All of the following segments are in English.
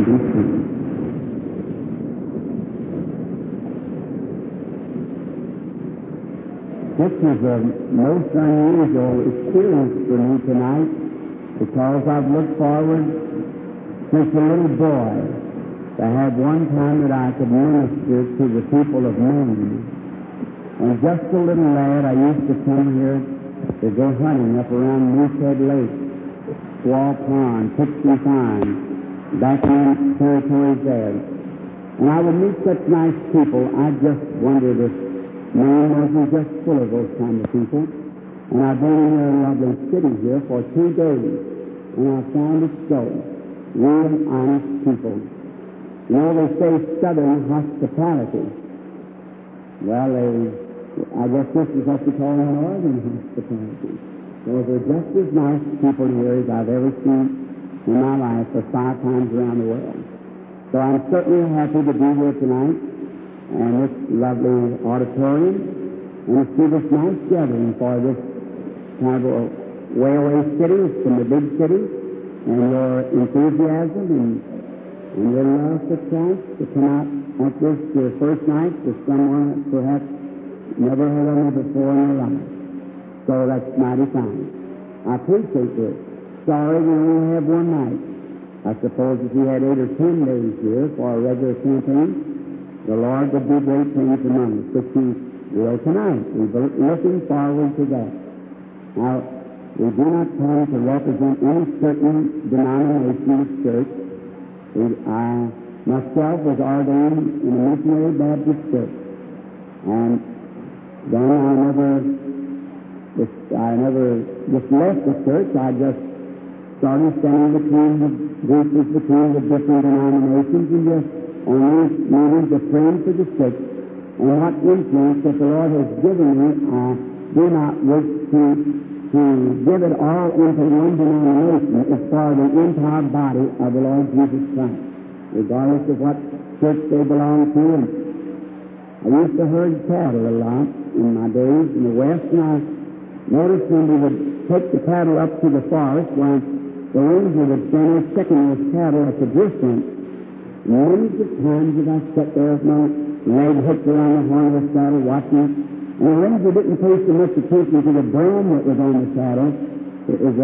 and be seated. This is a most unusual experience for me tonight because I've looked forward since a little boy to have one time that I could minister to the people of Maine. And just a little lad, I used to come here to go hunting up around Moosehead Lake, Squaw Pond, Pixie Pine, back in territories there. And I would meet such nice people, I just wondered if Maine wasn't just full of those kind of people. And I've been in a lovely city here for 2 days, and I found it so. Real honest people. You know, they say Southern hospitality. Well, I guess this is what you call Northern hospitality. Well, they're just as nice people here as I've ever seen in my life for 5 times around the world. So I'm certainly happy to be here tonight and this lovely auditorium and to see this nice gathering for this kind of a way-away city from the big city, and your enthusiasm and your love for Christ to come out like this your first night to someone that perhaps never heard of me before in their life. So that's mighty fine. I appreciate this. Sorry we only have one night. I suppose if we had 8 or 10 days here for a regular campaign, the Lord would do great things among us, which He will tonight. We're looking forward to that. Now, we do not come to represent any certain denomination of church. I myself was ordained in a missionary Baptist church, and then I never just left the church. I just started standing between the groups, between the different denominations, and just on these meetings of praying for the sick. And what influence that the Lord has given me, I do not wish to give it all into one denomination as far as the entire body of the Lord Jesus Christ, regardless of what church they belong to. And I used to herd cattle a lot in my days in the West, and I noticed when we would take the cattle up to the forest, when the ranger would stand there checking those cattle at the distance. Many times as I sat there with my leg hooked around the horn of the saddle watching, and the ranger didn't pay so much attention to the brand that was on the saddle. It was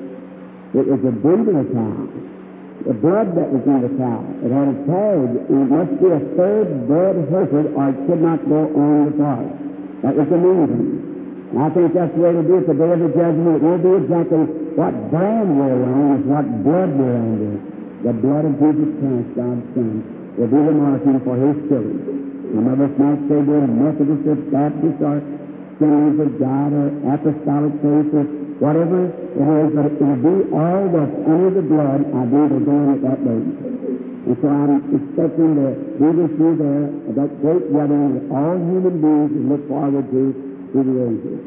a breed of a cow. The blood that was in the cow. It had a tag, and it must be a third-bred Hereford, or it could not go on the forest. That was amazing. And I think that's the way to do it the day of the judgment. It won't be exactly what brand we're on, it's what blood we're under. The blood of Jesus Christ, God's Son, will be the marking for His children. Some of us might say we're Methodist or Baptist or Assemblies of God or Apostolic Faith or whatever it is, but it will be all that's under the blood, I believe, are going at that day. And so I'm expecting to be with you there at that great gathering that all human beings look forward to the ages.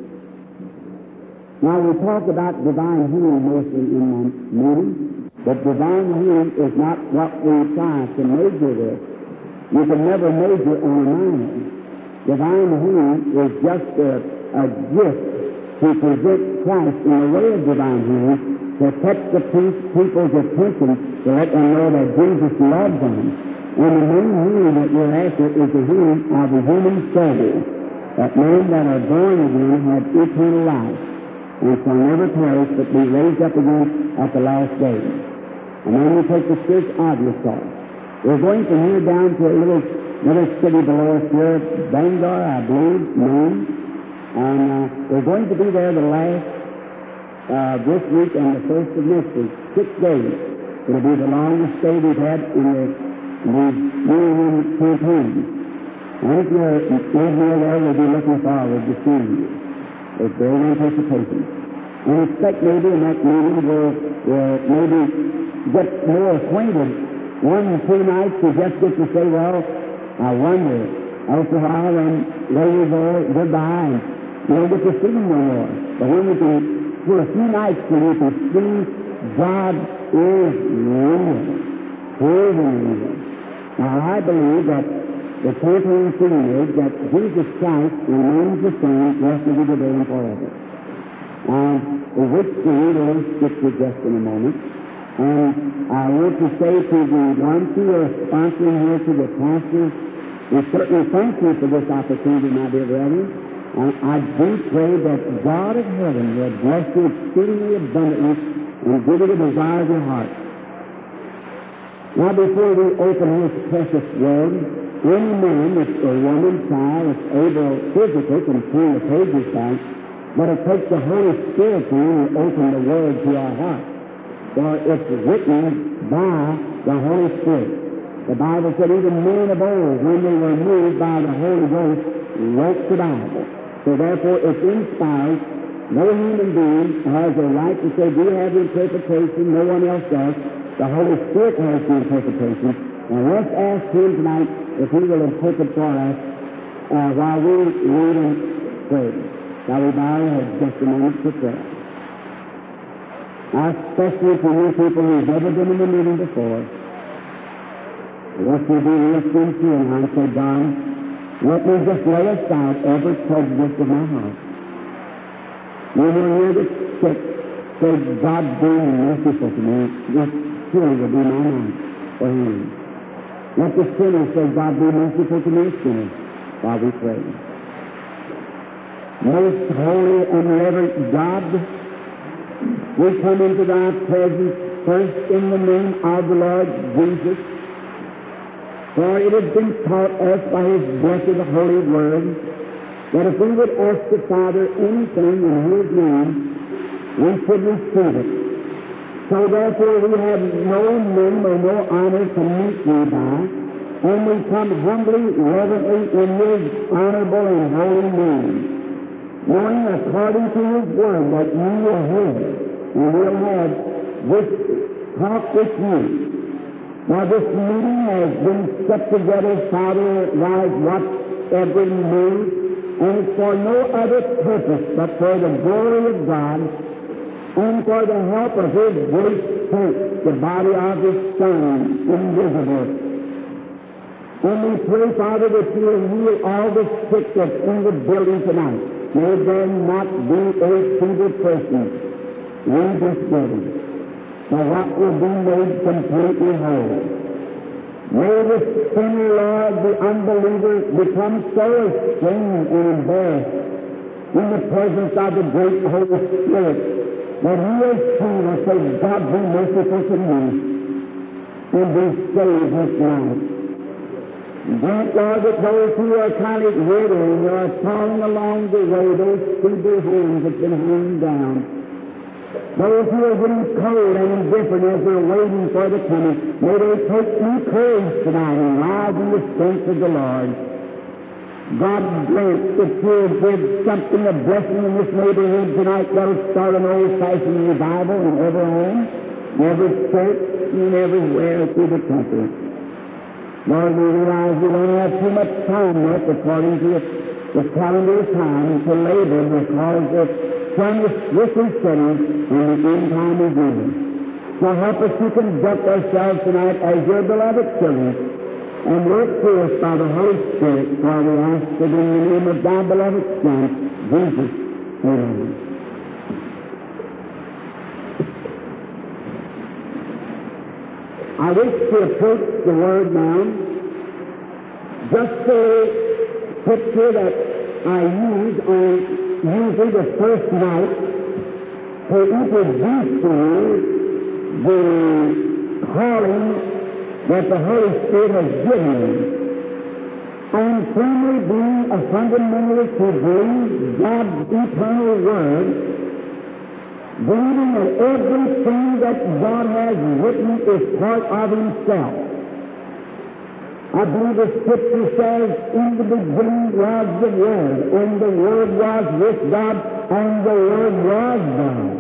Now, we talk about divine healing mostly in my meeting, but divine healing is not what we try to measure with. You can never measure on a minor. Divine healing is just a gift to present Christ in the way of divine healing, to catch the people's attention, to let them know that Jesus loves them. And the main healing that we're after is the healing of the human soul. That men that are born again have eternal life, and shall never perish, but be raised up again at the last day. And then we take the church obvious off. We're going from here down to a little city below us here, Bangor, I believe, Maine. And we're going to be there the last this week and the first of next week, 6 days. It'll be the longest stay we've had in the New England campaign. And if you're near there, we'll be looking forward to seeing you. There's great anticipation. And expect maybe in that meeting we'll maybe get more acquainted. 1 or 2 nights you just get to say, well, I wonder. After a while, then there you go, goodbye, and you don't get to see them no more. But when we can, for a few nights, when you can see God is real, proven real. Now, I believe that the campaign theme is that Jesus Christ remains the same yesterday, today, and forever. And which we read in Scripture just in a moment. And I want to say to the ones who are sponsoring here, to the pastors, we certainly thank you for this opportunity, my dear brethren. And I do pray that God of heaven will bless you exceedingly abundantly and give you the desire of your heart. Now, before we open His precious word, any man or woman, child, is able physically can turn the pages back, but it takes the Holy Spirit to open the word to our heart. For it's written by the Holy Spirit. The Bible said even men of old, when they were moved by the Holy Ghost, wrote the Bible. So therefore it's inspired. No human being has a right to say, do you have the interpretation? No one else does. The Holy Spirit has the interpretation. Now let's ask Him tonight if He will interpret for us while we read and pray. Shall we bow our heads just a moment for prayer? Especially to you people who've never been in the meeting before. I want you to be real sincere and say, God, let me just lay aside every prejudice of my heart. You will hear the sick say, God, be merciful to me. This surely will be my night for Him. Let the sinner say, God, be merciful to me, sinner, while we pray. Most holy and reverent God, we come into Thy presence first in the name of the Lord Jesus. For it has been taught us by His blessed Holy Word that if we would ask the Father anything in His name, we should receive it. So therefore we have no name or no honor to meet you by, and we come humbly, reverently in His honorable and holy name, knowing according to His Word that you will hear and will have this talk with you. Now this meeting has been set together, Father, like what every move, and it's for no other purpose but for the glory of God and for the help of His great church, the body of His Son, invisible. And we pray, Father, that you will heal all the sick that's in the building tonight. May there not be a single person in this building, but what will be made completely whole. May the sinner, Lord, the unbeliever, become so ashamed and embarrassed in the presence of the great Holy Spirit that he is true and say, God, be merciful to me and be saved this night. Grant, Lord, that those who are kind of withering or are falling along the way, those feeble hands that have been hanging down, those who are getting cold and indifferent as they're waiting for the coming, may they take new courage tonight and rise in the strength of the Lord. God grant that you will give something, a blessing in this neighborhood tonight that will start an old-fashioned revival in every home, in every church, and everywhere through the country. Lord, we realize we don't have too much time left according to the calendar of time to labor because the sun is swiftly setting and the end time is near. So help us to conduct ourselves tonight as your beloved children and work through us by the Holy Spirit, for we ask it in the name of thy beloved Son, Jesus. Amen. I wish to approach the Word now just a picture that I use on usually the first night to introduce to you the calling that the Holy Spirit has given me. I am firmly being a fundamentalist who believes God's eternal Word, believing that everything that God has written is part of Himself. I believe the Scripture says, in the beginning was the Word, and the Word was with God, and the Word was God.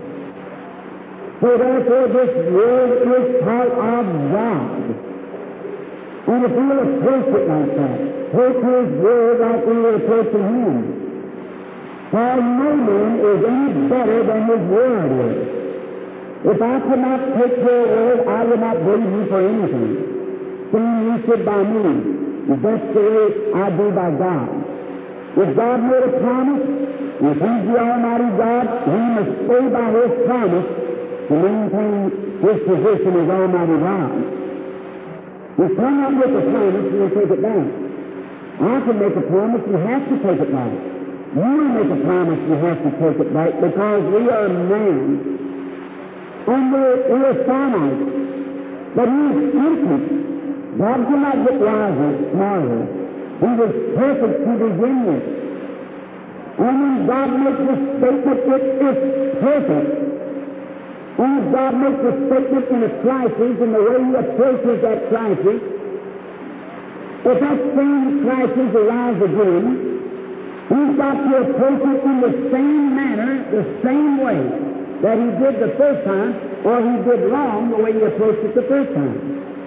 So therefore this Word is part of God. And if we will approach it like that, take His Word like we will approach Him, for no man is any better than His Word is. If I could not take your Word, I would not believe you for anything. Saying you should by me, that's the way I do by God. If God made a promise, if He's the Almighty God, He must stay by His promise, to maintain his position as Almighty God. You come up with a promise and you take it back. I can make a promise, you have to take it back. You make a promise, you have to take it back, because we are man, and we're finite. But He is infinite. God did not get wiser, smarter. He was perfect to begin with. And when God makes a statement, it is perfect. And if God makes a statement in a crisis, and the way He approaches that crisis, if that same crisis arises again, He's got to approach it in the same manner, the same way that He did the first time, or He did wrong the way He approached it the first time.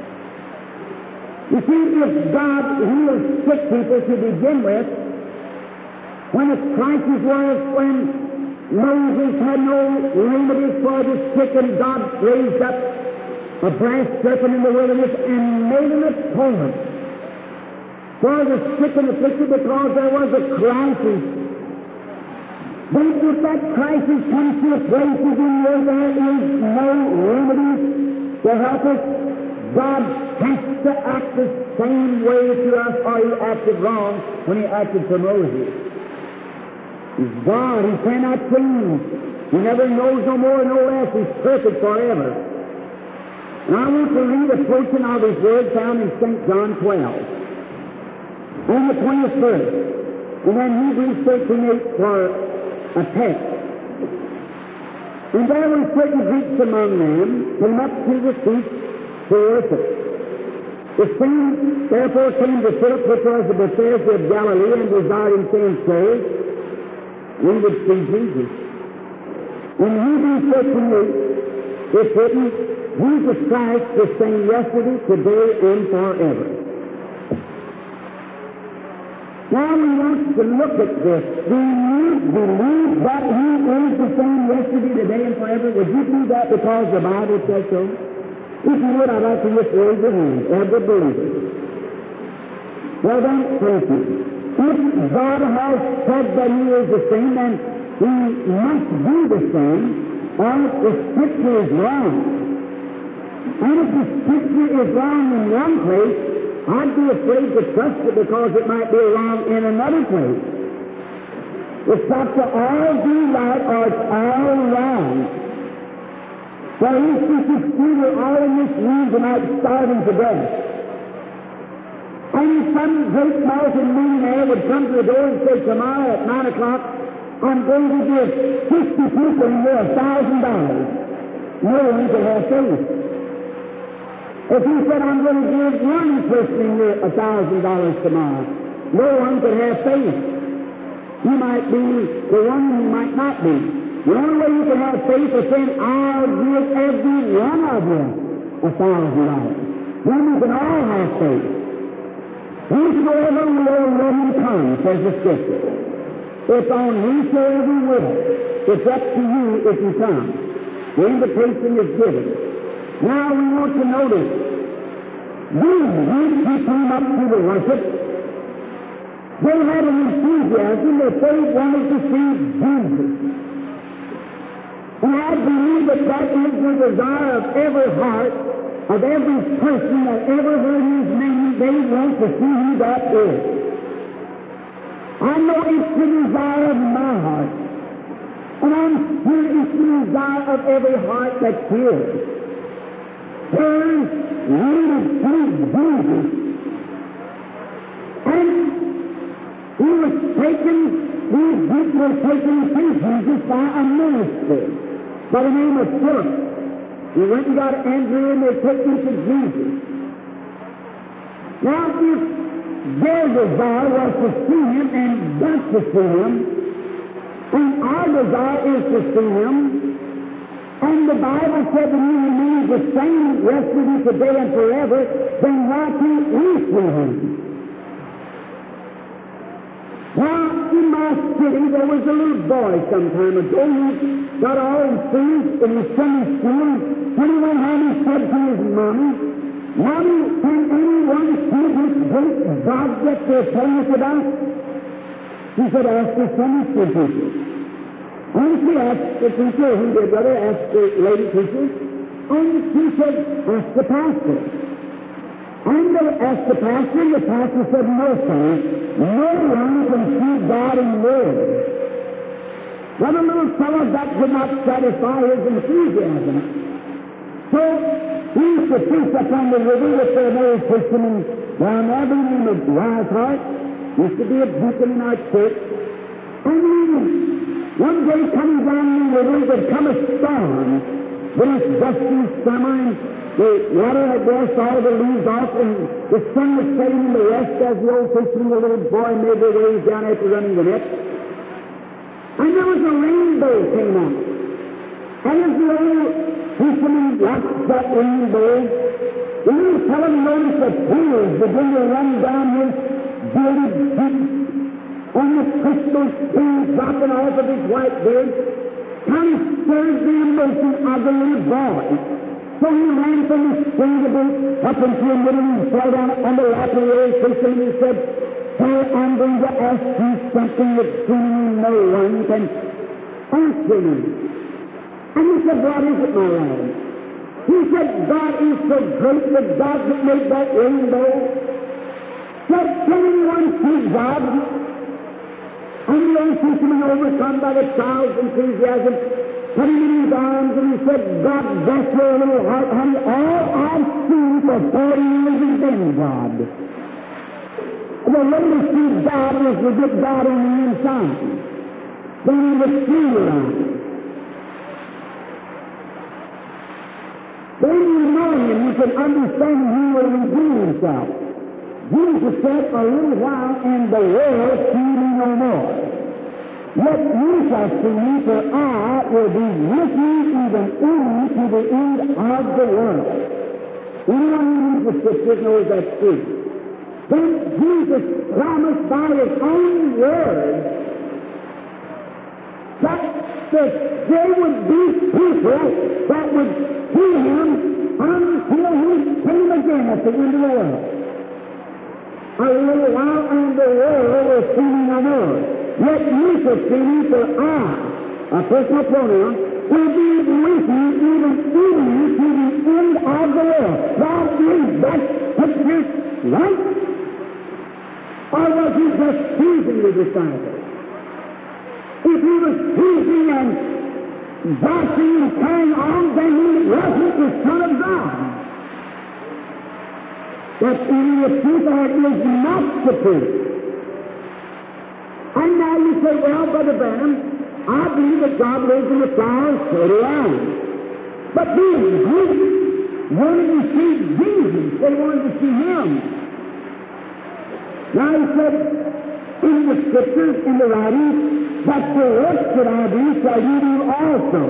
You see, if God heals sick people to begin with, when a crisis was when Moses had no remedies for the sick, and God raised up a brass serpent in the wilderness and made an atonement for the sick and afflicted, because there was a crisis. But if that crisis comes to a place where there is no remedy to help us, God has to act the same way to us, or He acted wrong when He acted for Moses. He's God. He cannot change. He never knows no more, no less. He's perfect forever. And I want to read a portion of His Word found in St. John 12. And the 20th verse. And then Hebrews 13:8 for a text. And there were certain Greeks among them, came up to the feast to worship. The same therefore came to Philip, which was the Bethsaida of Galilee, and desired him, saying, Say, we would see Jesus. In Hebrews 13:8, it's written, Jesus Christ the same yesterday, today, and forever. Now we want to look at this. Do you believe that He is the same yesterday, today, and forever? Would you do that because the Bible says so? If you would, I'd like to just raise your hand, every believer. Well then, thank you. If God has said that He is the same, then He must be the same, or the Scripture is wrong. And if the Scripture is wrong in one place, I'd be afraid to trust it, because it might be wrong in another place. It's got to all be right, or it's all wrong. For instance, if we were all in this room tonight starving to death, and some great mountain millionaire would come to the door and say, tomorrow at 9 o'clock, I'm going to give 50 people in here $1,000. No one could have faith. If he said, I'm going to give one person in here $1,000 tomorrow, no one could have faith. You might be the one, you might not be. The only way you can have faith is saying, I'll give every one of you $1,000. Then we can all have faith. Whosoever will, let him come, says the Scripture. It's on whosoever will. It's up to you if you come. The invitation is given. Now we want to notice, these groups who came up to the worship, they had an enthusiasm that they wanted to see Jesus. And I believe that that is the desire of every heart, of every person that ever heard His name. They want to see who that is. I know it's the desire of my heart, and I'm sure it's the desire of every heart that's here. Turn, lead to Jesus. And He was taken, these groups were taken to Jesus by a minister by the name of Philip. He went and got Andrew, and they took him to Jesus. Now, if their desire was to see Him and got to see Him, and our desire is to see Him, and the Bible said that He remains the same yesterday, today, and forever, then why can't we see Him? Now, in my city, there was a little boy some time ago who got all enthused in the Sunday school. When he went home, he said to his mommy, Mommy, can anyone see this great God that they're telling us about? He said, ask the Sunday school teacher. And she asked the preacher, who did, brother, asked the lady preacher, and she said, ask the pastor. And they asked the pastor said, no, son, no one can see God in words. Well, the little fellow, that could not satisfy his enthusiasm. So, he used to fish up on the river with the old fisherman down there, by the name of Wildheart. Used to be a deacon in our church. And one day coming down the river, there'd come a storm. But it's dusty summer, and the water had washed all the leaves off, and the sun was setting in the west as the old fisherman, the little boy, made their ways down after running the net. And there was a rainbow came out. And as the old fisherman watched that rainbow, the little fellow noticed that tears began to run down his bearded cheeks, and the crystal tears dropping off of his white beard, kind of stirs the emotion of the little boy. So he ran from the spring of the boat up into the middle and fell down on the lap of the old fisherman and he said, "Sir, I'm going to ask you something that seemingly no one can answer me." And he said, "What is it, my lad?" He said, "God is so great, the God that made that rainbow, said, can anyone see God?" And the old fisherman, overcome by the child's enthusiasm, put him in his arms and he said, "God bless your little heart, honey. All I've seen for 40 years has been God. The way to see God is to get God on the inside. Then he was see around. Then you know him, you can understand he will reveal himself. Jesus said, "A little while and the world see me no more. Yet you shall see me, for I will be with you even to the end of the world." Anyone who reads the Scriptures knows that's true. Then Jesus promised by his own word that there would be people that would see him until he came again at the end of the world. "A little while and the world will see me no more. Yet you shall see me, for I," a personal pronoun, "will be with you even to the end of the world." Now, is that picture right? Or was he just teasing the disciples? If he was teasing and bossing and carrying on, then he wasn't the Son of God. But in the truth, that is not the truth. And now you say, "Well, Brother Branham, I believe that God lives in the flowers, so do I." But these Greeks wanted to see Jesus. They wanted to see him. Now he said, in the Scriptures, in the writings, that the works that I do shall you do also.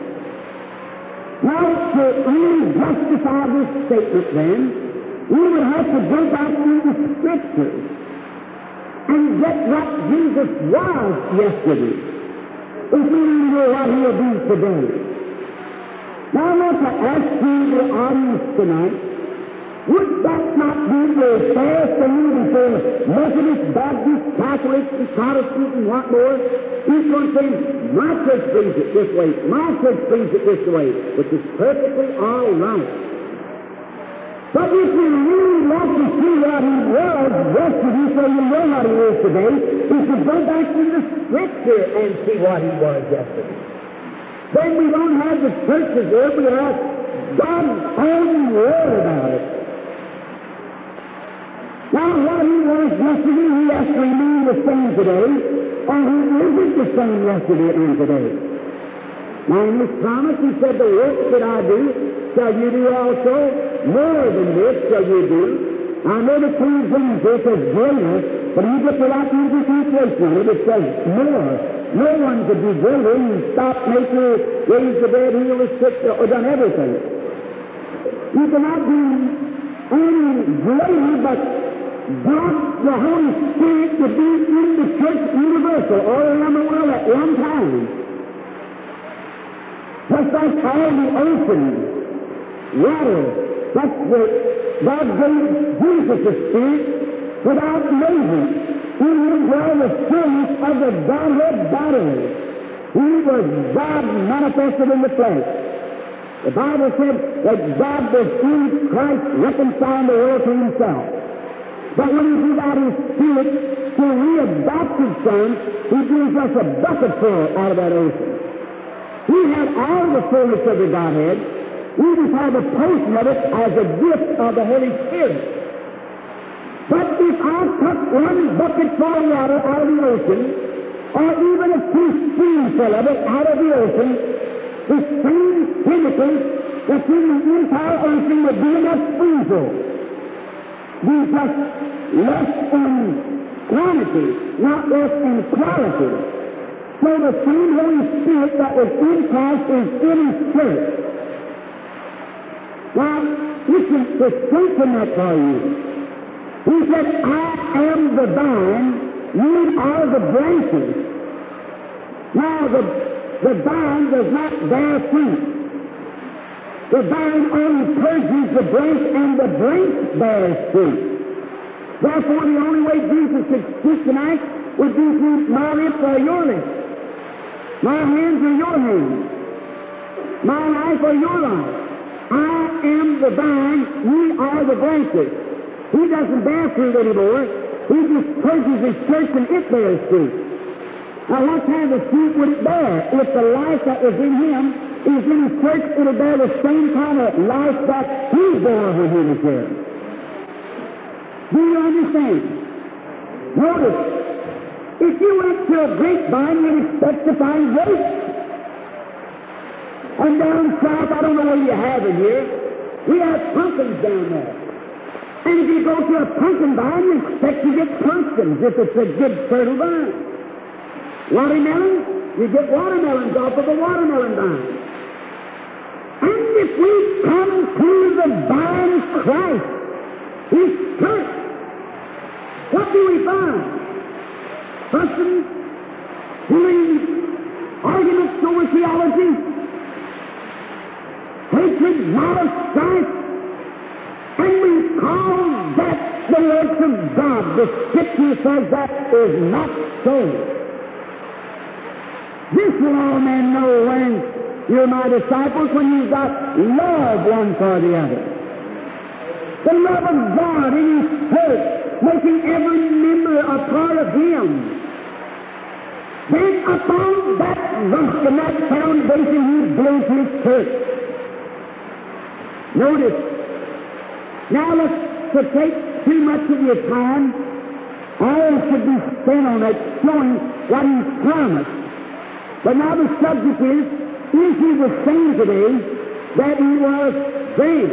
Now, to really justify this statement then, we would have to go back through the Scriptures and get what Jesus was yesterday, if we know what he will be today. Now I want to ask you, the audience tonight, would that not be the fair thing for Methodist, Baptist, Catholic, and Protestant, and what more? Each one saying, "My church brings it this way, my church brings it this way," which is perfectly all right. But if you really want to see what he was yesterday, so you know what he is today, you should go back to the Scripture and see what he was yesterday. Then we don't have the churches there, we have God's own word about it. Now, what he was yesterday, he has to remain the same today, or he isn't the same yesterday and today. Now, in this promise, he said, "The works that I do shall you do also. More than this shall you do." I know the King James says greater, but you get to that easy translation on it. It says more. No one could be greater. You stop nature, raise the dead, heal the sick, or done everything. You cannot be any greater, but God, the Holy Spirit, to be in the church universal all around the world at one time. Just like all the ocean, water, that's what God gave Jesus the Spirit without measure. In him dwell the fullness of the Godhead bodily. He was God manifested in the flesh. The Bible said that God was in Christ reconciling the world to Himself. But when He gives out His Spirit to re-adopted sons, He gives us a bucketful out of that ocean. He had all the fullness of the Godhead. We just have a portion of it as a gift of the Holy Spirit. But if I took one bucket full of water out of the ocean, or even a teaspoonful of it out of the ocean, the same chemicals that's in the entire ocean would be in a spoonful. Be just less in quantity, not less in quality. So the same Holy Spirit that was in Christ is in His church. Now, listen, to strengthen that for you. He said, I am the vine, you are the branches. Now, the vine does not bear fruit. The vine only purges the branch, and the branch bears fruit. Therefore, the only way Jesus could speak tonight would be through my lips or your lips. My hands or your hands. My life or your life. I am the vine, ye are the branches. He doesn't bear fruit anymore. He just purges His church and it bears fruit. Now, what kind of fruit would it bear? If the life that was in Him is in His church, it will bear the same kind of life that He bore when He was here. Do you understand? Notice, if you went to a grapevine, you'd expect to find grapes. And down south, I don't know what you have in here, we have pumpkins down there. And if you go to a pumpkin vine, you expect to get pumpkins if it's a good fertile vine. Watermelons, you get watermelons off of a watermelon vine. And if we come to the vine of Christ, His church, what do we find? Fussing, doing arguments over theology, hatred, malice, strife, and we call that the works of God. The Scripture says that is not so. This will all men know when you're my disciples, when you've got love one for the other. The love of God in His church, making every member a part of Him. Then upon that rock and that foundation He builds His church. Notice, now let's take too much of your time. All should be spent on it, showing what He's promised. But now the subject is He the same today that He was then?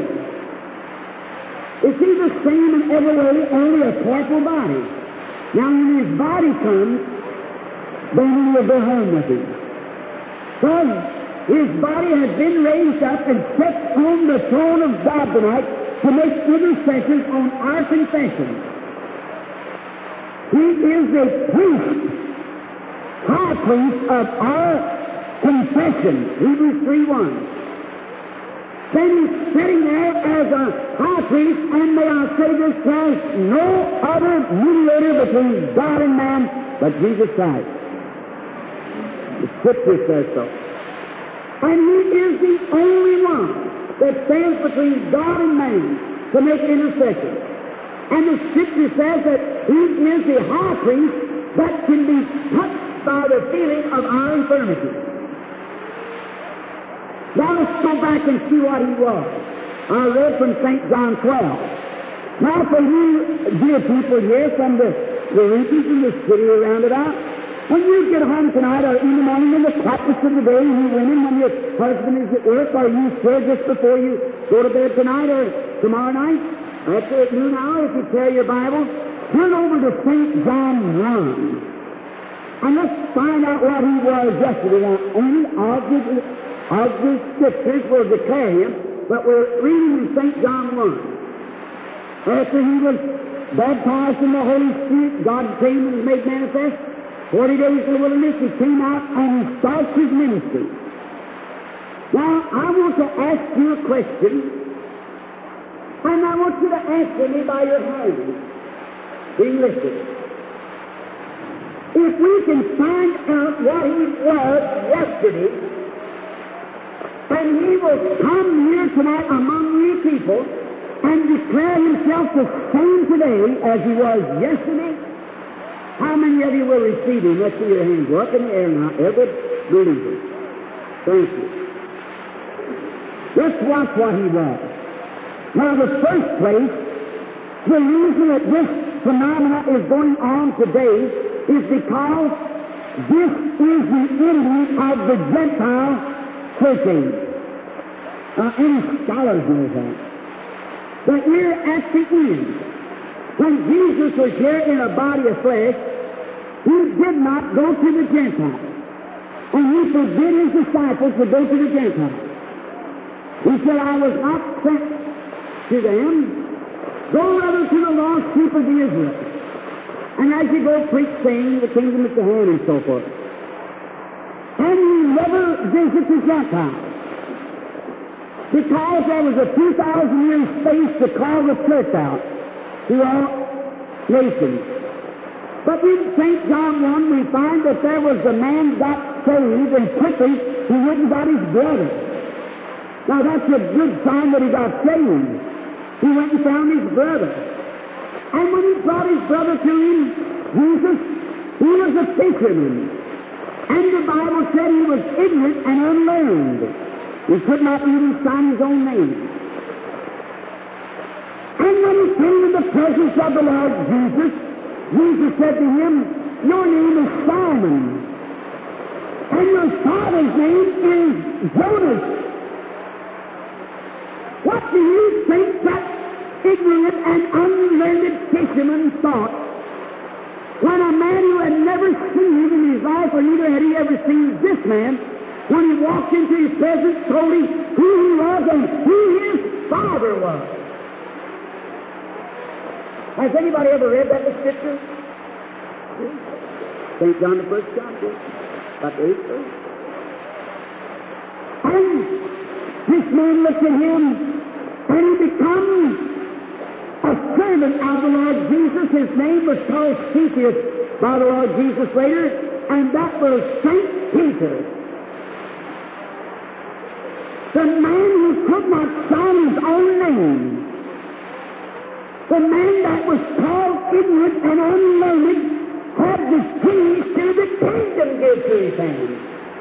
Is He the same in every way, only a corporal body? Now when His body comes, then we will go home with Him. So His body has been raised up and set on the throne of God tonight to make intercessions on our confession. He is a priest, high priest of our confession, Hebrews 3:1. Then He's sitting there as a high priest, and may I say this, there's no other mediator between God and man but Jesus Christ. The Scripture says so. And He is the only one that stands between God and man to make intercession. And the Scripture says that He is the high priest that can be touched by the feeling of our infirmity. Now let's go back and see what He was. I read from St. John 12. Now for you dear people here from the regions in the city around about, when you get home tonight or in the morning in the practice of the day, you women, when your husband is at work, or you swear just before you go to bed tonight or tomorrow night, after at noon hour, if you carry your Bible, turn over to St. John 1. And let's find out what he was yesterday. Now, only of the Scriptures will declare him, but we're reading in St. John 1. After he was baptized in the Holy Spirit, God came and was made manifest. 40 days in the wilderness, He came out and He starts His ministry. Now, I want to ask you a question, and I want you to answer me by your hand. Being lifted. If we can find out what He was yesterday, and He will come here tonight among you people and declare Himself the same today as He was yesterday, how many of you will receive Him? Let's see your hands. Go up in the air now, every believer. Thank you. Let's watch what He was. Now, the first place, the reason that this phenomena is going on today is because this is the ending of the Gentile church age. Any scholars know that. But we're at the end. When Jesus was here in a body of flesh, He did not go to the Gentiles. And He forbid His disciples to go to the Gentiles. He said, I was not sent to them. Go rather to the lost sheep of Israel. And as you go preach, saying the kingdom is at hand and so forth. And He never visit the Gentiles. Because there was a 2,000-year space to call the church out to all nations. But in St. John 1, we find that there was a man got saved, and quickly he went and got his brother. Now that's a good sign that he got saved. He went and found his brother. And when he brought his brother to him, Jesus, he was a fisherman. And the Bible said he was ignorant and unlearned. He could not even sign his own name. And when he came to the presence of the Lord Jesus, Jesus said to him, your name is Simon, and your father's name is Jonas. What do you think that ignorant and unlearned fisherman thought when a man who had never seen him in his life, or neither had he ever seen this man, when he walked into his presence, told him who he was and who his father was? Has anybody ever read that in the Scripture? St. John, the first chapter, about the 8th verse. And this man looked at him, and he becomes a servant of the Lord Jesus. His name was called Cephas by the Lord Jesus later, and that was St. Peter. The man who could not sign his own name, the man that was called ignorant and unlearned, had the keys to the kingdom given to his hand.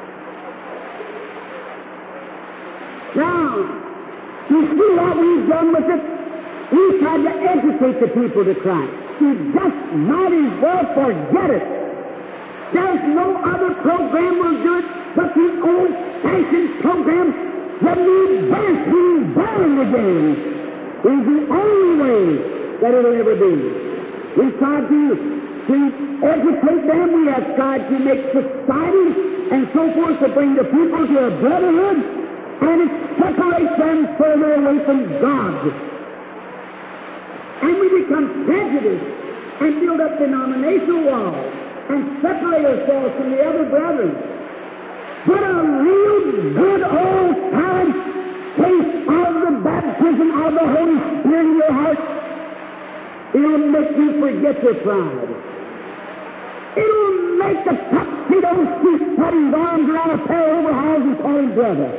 Now, you see what we've done with it? We've tried to educate the people to Christ. You just might as well forget it. There's no other program will do it but the old-fashioned program. The new birth, being born again, is the only way that it will ever be. We've tried to educate them. We have tried to make society and so forth to bring the people to a brotherhood, and it separates them further away from God. And we become prejudiced and build up denominational walls and separate ourselves from the other brethren. But a real good old-time taste of the baptism of the Holy Spirit in your heart, it'll make you forget your pride. It'll make the tuxedo suit put his arms around a pair of overalls and call him brother.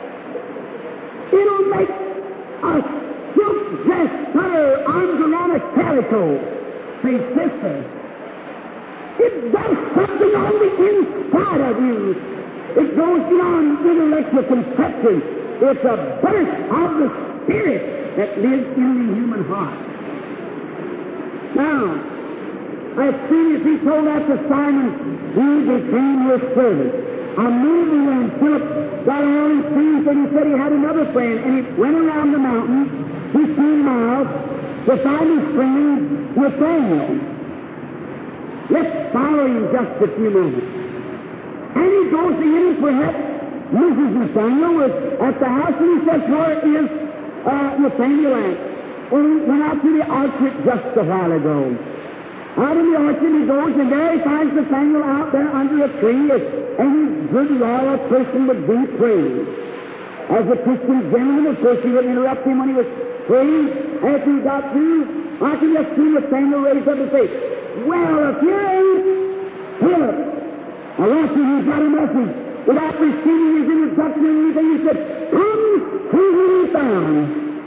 It'll make a silk dress put her arms around a calico, say sister. It does something on the inside of you. It goes beyond intellectual conception. It's a birth of the Spirit that lives in the human heart. Now, as soon as he told that to Simon, he became his servant. Immediately when Philip got all his things, and he said he had another friend, and he went around the mountain 15 miles to find his friend Nathanael. Let's follow him just a few moments. And he goes to him for help. Mrs. Nathanael was at the house, and he says, where is Nathanael at? And he went out to the orchard just a while ago. Out in the orchard he goes, and there he finds Nathanael out there under a tree, and he's good, loyal person would be praying. As a Christian gentleman, of course, he wouldn't interrupt him when he was praying. After he got through, I can just see Nathanael raise up and say, well, if you ain't Philip, I want you, he's got a message. Without receiving his introduction or anything, he said, come who he found.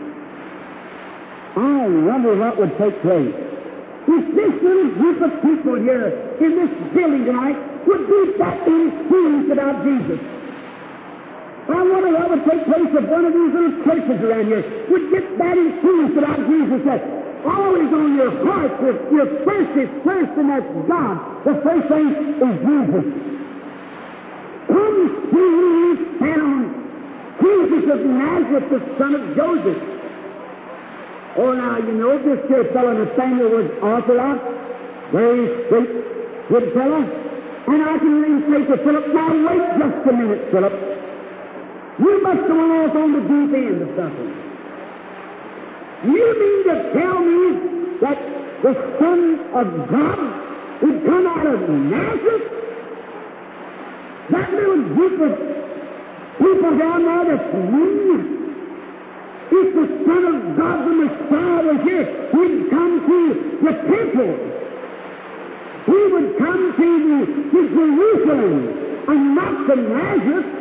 I wonder what would take place if this little group of people here in this building tonight would be that enthused about Jesus. I wonder what would take place if one of these little churches around here would get that enthused about Jesus, that always on your heart, your first is first, and that's God. The first thing is Jesus. Come see who he found. Jesus of Nazareth, the son of Joseph. Oh, now, you know, this here fellow Nathaniel was Orthodox, very straight, good fellow. And I can even say to Philip, now wait just a minute, Philip. You must have went off on the deep end of something. You mean to tell me that the Son of God would come out of Nazareth? That little group of people down there that's mean? If the Son of God, the Messiah, was here, he'd come to the temple. He would come to Jerusalem and not to Nazareth.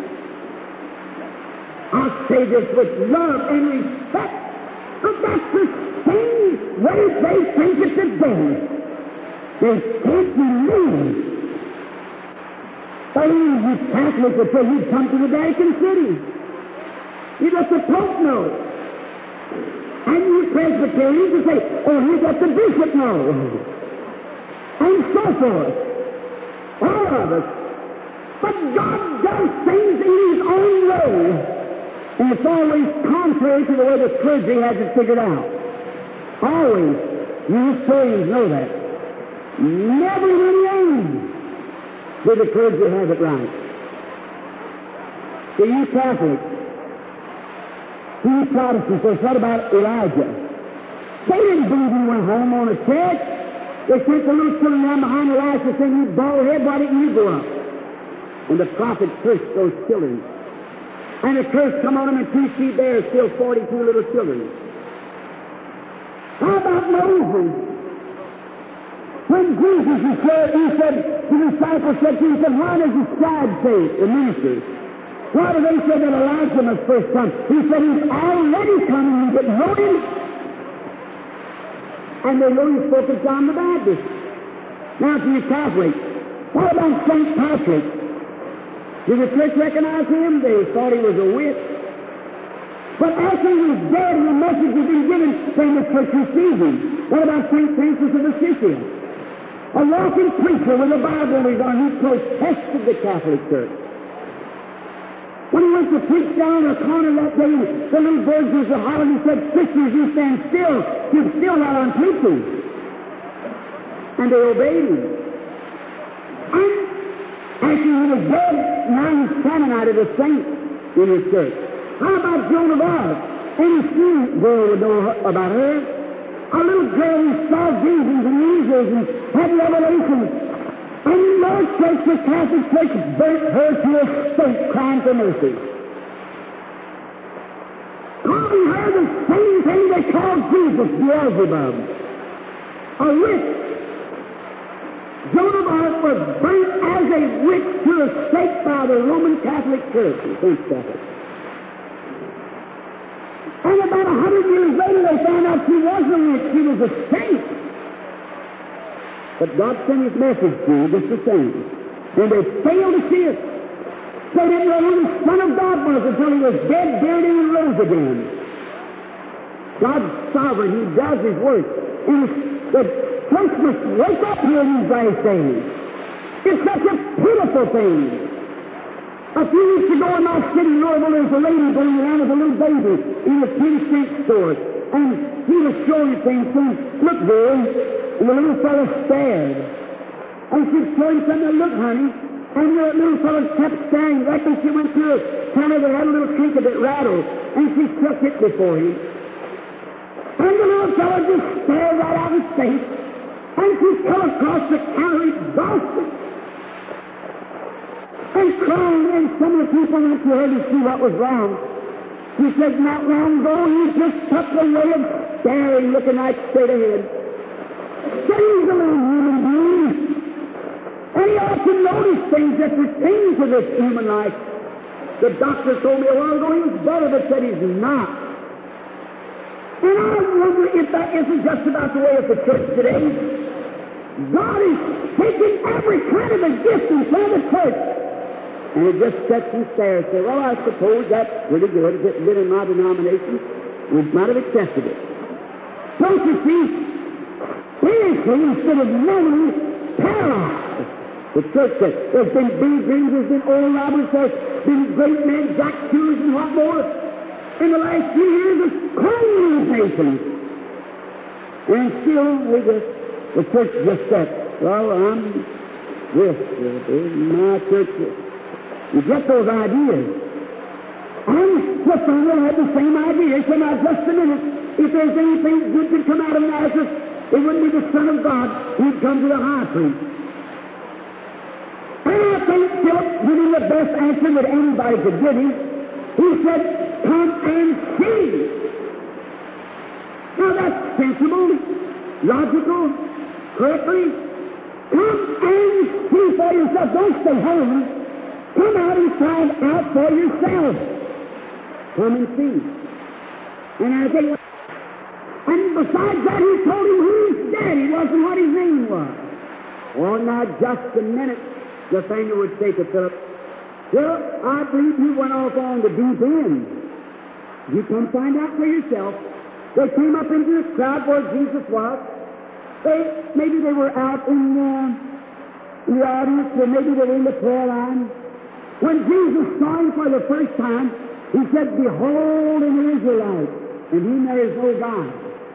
I'll say this with love and respect, but that's the same way they think it today. They can't believe. You Catholics would say you'd come to the Vatican City. You let the Pope know. And you Presbyterians would say, oh, you let the Bishop know. And so forth. All of us. But God does things in His own way. And it's always contrary to the way the clergy has it figured out. Always. You historians know that. Never in the end did the clergy have it right. So you Catholics, you Protestants, they said about Elijah. They didn't believe he went home on a church. They sent the little children down behind Elijah saying, you bald head, why didn't you go up? And the prophet cursed those children. And the curse come on them, and 2 she-bears killed 42 little children. How about Moses? When Jesus was there, he said, the disciples said to him, he said, why does the scribe say, the ministers? Why do they say that Elijah must first come? He said, he's already coming, you didn't know him. And they know he spoke of John the Baptist. Now to you Catholics, what about St. Patrick? Did the church recognize him? They thought he was a witch. But after he was dead and the message had been given, then the church received him. What about St. Francis of Assisi? A walking preacher with a Bible in his arm, he protested the Catholic Church. When he went to preach down in a corner that day, the little birds was hollering, he said, sisters, you stand still. You're still not on preaching. And they obeyed him. And after he was dead, now he's canonized as a saint in his church. How about Joan of Arc? Any student girl would know about her. A little girl who saw visions and angels and had revelations. And in our church, the Catholic Church burnt her to a stake, crying for mercy. Calling her the same thing they called Jesus, Beelzebub. A witch. Joan of Arc was burnt as a witch to a stake by the Roman Catholic Church. Think that. And about 100 years later, they found out she wasn't a witch, she was a saint. But God sent His message to you just the same. And they failed to see it. They didn't know who the Son of God was until He was dead, buried, and rose again. God's sovereign. He does His work. And the church must wake up here in these last days. It's such a pitiful thing. A few weeks ago in my city, Louisville, there was a lady going around with a little baby in a 10-cent store. And he was showing things to him. Look, boy. And the little fellow stared. And she showed him something. Look, honey. And the little fellow kept staring. Right when she went to a counter that had a little trinket that rattled. And she took it before him. And the little fellow just stared right out of his face. And she fell across the counter exhausted. And crying, and some of the people went to her to see what was wrong. She said, not long ago, he just took the way of staring, looking right straight ahead. She's a little human being. And he ought to notice things that pertain to this human life. The doctor told me a while ago he was better, but said he's not. And I wonder if that isn't just about the way of the church today. God is taking every kind of a gift in front of the church. And it just sits and stares. Say, well, I suppose that's pretty good. If it had been in my denomination, we might have accepted it. Don't you see? Spiritually, instead of mentally, paralyzed. The church says there's been Billy Graham, there's been Oral Roberts, there's been great men, Jack Hughes and what more. In the last few years, it's cleansed nations. And still, the church just said, well, I'm this, my church. You get those ideas. I'm just going to have the same idea. Come out just a minute. If there's anything good to come out of Nazareth, it wouldn't be the Son of God. He'd come to the high priest. And I think Philip gave him the best answer that anybody could give him. He said, come and see. Now that's sensible, logical, correctly. Come and see for yourself. Don't stay home. Come out and find out for yourself. Come and see. And I think, and besides that, he told him who his daddy was and what his name was. Oh, now just a minute, Nathaniel would say to Philip, well, I believe you went off on the deep end. You come find out for yourself. They came up into the crowd where Jesus was. Maybe they were out in the audience, or maybe they were in the prayer line. When Jesus saw him for the first time, he said, behold an Israelite, in whom there is no God.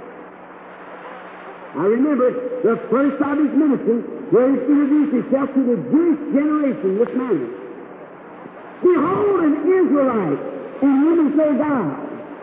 I remember the first of his ministry, where he introduced himself to the Jewish generation this manner. Behold an Israelite, in whom is no God.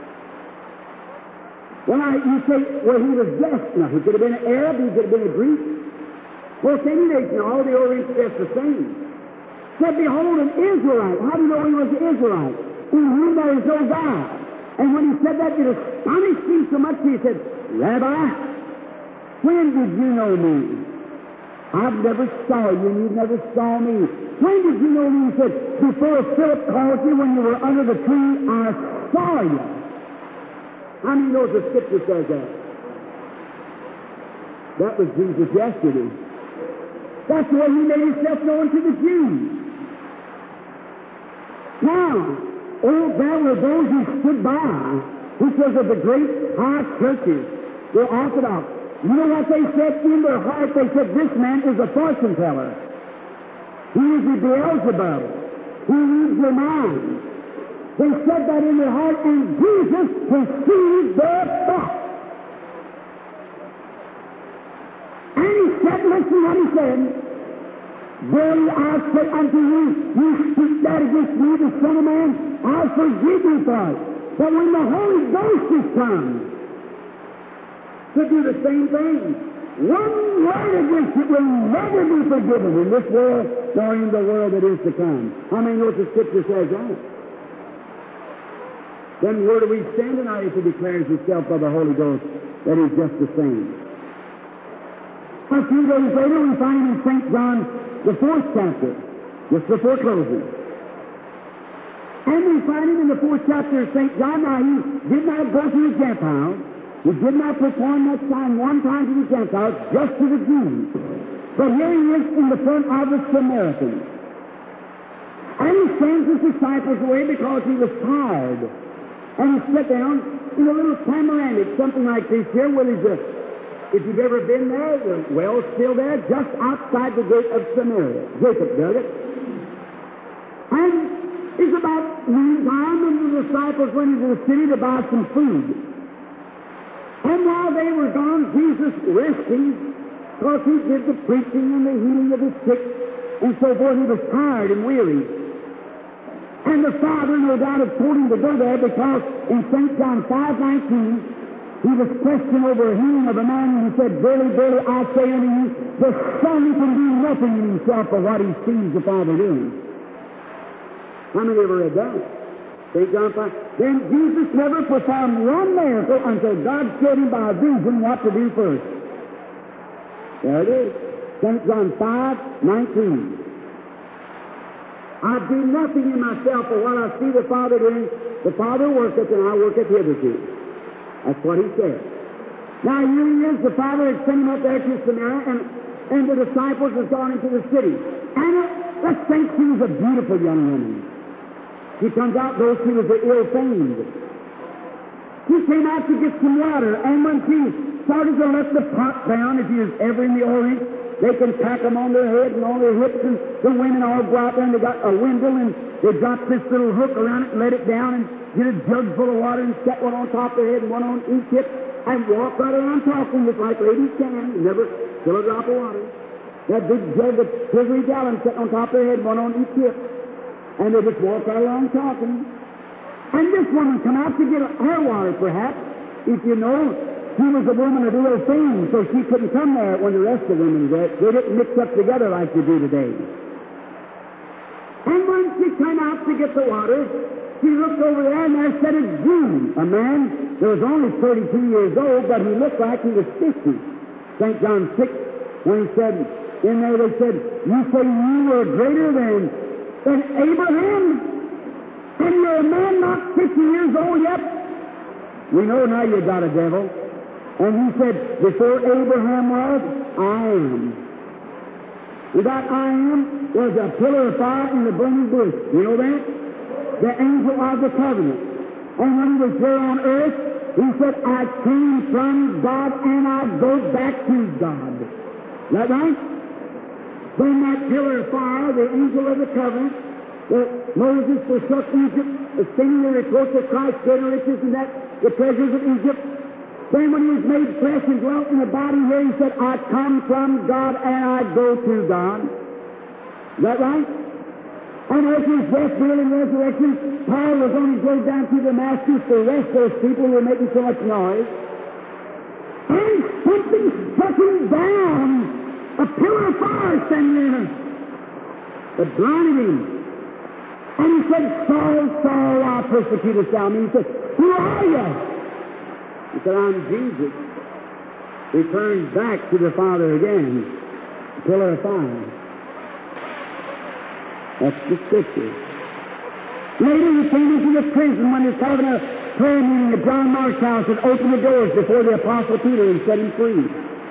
Well, you say, well, he was blessed. Now, he could have been an Arab, he could have been a Greek. Well, any nation, all the Orientals, that's the same. Said, behold, an Israelite. How do you know he was an Israelite? In whom there is no God. And when he said that, it astonished him so much, he said, Rabbi, when did you know me? I've never saw you, and you've never saw me. When did you know me? He said, before Philip called you, when you were under the tree, I saw you. How many knows the Scripture says that? That was Jesus yesterday. That's the way he made himself known to the Jews. Now, there were those who stood by, which was of the great high churches, the Orthodox. You know what they said in their heart? They said, this man is a fortune teller. He is a Beelzebub. He reads your mind. They said that in their heart, and Jesus perceived their thoughts. And he said, listen what he said, verily I say unto you, you speak that against me, the Son of Man, I'll forgive you for it. But when the Holy Ghost is come, to do the same thing, one word against it will never be forgiven in this world, nor in the world that is to come. How many know what the Scripture says that? Then where do we stand tonight if he declares himself by the Holy Ghost that he's just the same? A few days later, we find him in St. John, the 4th chapter, just before closing. And we find him in the 4th chapter of St. John. Now, he did not go to the Gentiles. He did not perform that sign one time to the Gentiles, just to the Jews. But here he is in the front of the Samaritans. And he sends his disciples away because he was tired. And he sat down in a little tamarind, something like this here, where there's if you've ever been there, the well's still there, just outside the gate of Samaria. Jacob dug it. And it's about noontime, and the disciples went into the city to buy some food. And while they were gone, Jesus resting, because he did the preaching and the healing of the sick, and so forth. He was tired and weary. And the Father, no doubt, had told him to go there because in St. John 5:19, he was questioned over a healing of a man, and he said, verily, verily, I say unto you, the Son can do nothing in himself but what he sees the Father doing. How many ever read that? St. John 5. Then Jesus never performed one miracle until God showed him by a vision what to do first. There it is. St. John 5:19. I do nothing in myself, but what I see the Father doing, the Father worketh, and I worketh hitherto. That's what he said. Now, here he is, the Father had sent him up there to Samaria, and the disciples had gone into the city. And let's think she was a beautiful young woman. She turns out, though, she was ill-famed. She came out to get some water, and when she started to let the pot down, if you was ever in the Orient, they can pack them on their head and on their hips, and the women all go out there, and they got a windle, and they drop this little hook around it and let it down, and get a jug full of water and set one on top of their head and one on each hip, and walk right around talking just like ladies can, and never spill a drop of water. That big jug of 2 gallons set on top of their head, one on each hip, and they just walk right along talking. And this woman come out to get her water, perhaps, if you know. She was a woman of ill fame, so she couldn't come there when the rest of the women were. They didn't mix up together like they do today. And when she came out to get the water, she looked over there, and there sat a Jew, a man that was only 32 years old, but he looked like he was 50. St. John 6, when he said, in there they said, you say you were greater than Abraham, and you're a man not 50 years old yet? We know now you got a devil. And he said, before Abraham was, I am. And that I am was a pillar of fire in the burning bush. You know that? The angel of the covenant. And when he was here on earth, he said, I came from God and I go back to God. Is that right? Then that pillar of fire, the angel of the covenant, that Moses forsook Egypt, singing the reproach of Christ's greater riches and that the treasures of Egypt. Then when he was made flesh and dwelt in the body here, he said, I come from God and I go to God. Is that right? And as his death, burial, and resurrection, Paul was on his way down to Damascus to arrest those people who were making so much noise. And something struck him down, a pillar of fire standing there, that blinded him. And he said, Saul, Saul, why persecutest thou me? He said, who are you? He said, I'm Jesus. He turned back to the Father again, a pillar of fire. That's the Scripture. Later he came into the prison when he was having a prayer meeting at John Mark's house and opened the doors before the Apostle Peter and set him free.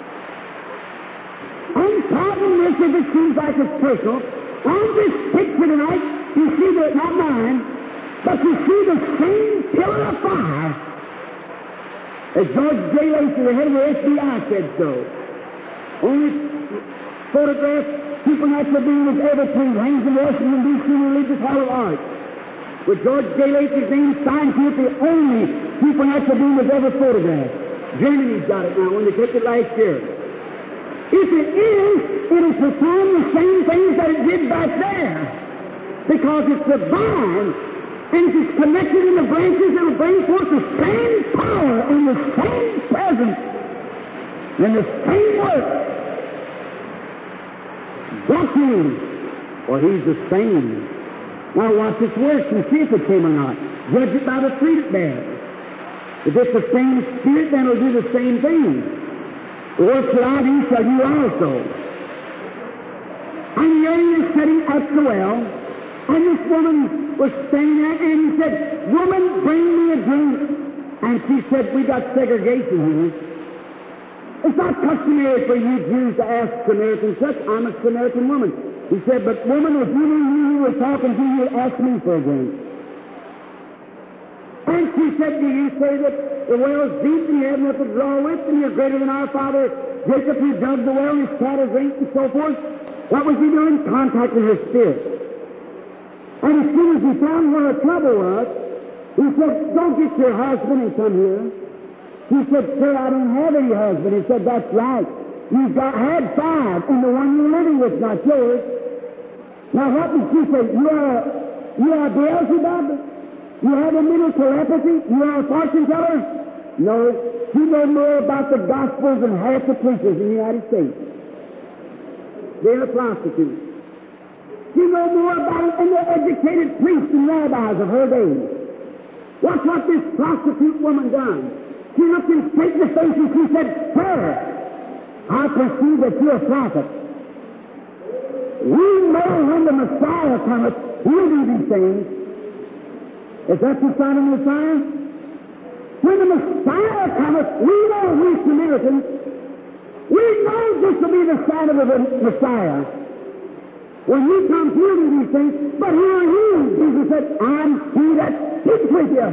And problem is, if it seems like it's personal, on this picture tonight, you see that, not mine, but you see the same pillar of fire. As George J. Lacey, the head of the FBI, said so. Only photograph supernatural being was ever proved hangs in Washington, D.C. Religious Hall of Art. With George J. Lacey's name signed to it, the only supernatural being was ever photographed. Germany's got it now when they took it last year. If it is perform the same things that it did back there. Because it's divine. And if it's connected in the branches, it will bring forth the same power and the same presence and the same work. Bless him, for he's the same. Now watch its works and see if it came or not. Judge it by the fruit it bears. If it's the same Spirit, then it'll do the same thing. The works that I do shall you also. And here he is sitting at the well. And this woman was standing there, and he said, woman, bring me a drink. And she said, we got segregation here. It's not customary for you Jews to ask Samaritans such. I'm a Samaritan woman. He said, but woman, if you knew you were talking to, you'd ask me for a drink. And she said, do you say that the well's deep and you have nothing to draw with, and you're greater than our father Jacob who dug the well and his cattle drink and so forth? What was he doing? Contacting her spirit. And as soon as he found where the trouble was, he said, don't get your husband and come here. He said, sir, I don't have any husband. He said, that's right. You've had 5, and the one you're living with is not yours. Now what did she say? You are Beelzebub? You have a mental telepathy? You are a fortune teller? No. You know more about the Gospels than half the preachers in the United States. They're prostitutes. You know more about it than the educated priests and rabbis of her day. Watch what this prostitute woman done. She looked him straight in the face and she said, sir, I perceive that you're a prophet. we know when the Messiah cometh, he'll do these things. Is that the sign of the Messiah? When the Messiah cometh, we know we Samaritans. We know this will be the sign of the Messiah. When he comes, he'll do these things. But here are you. Jesus said, I'm he that speaks with you.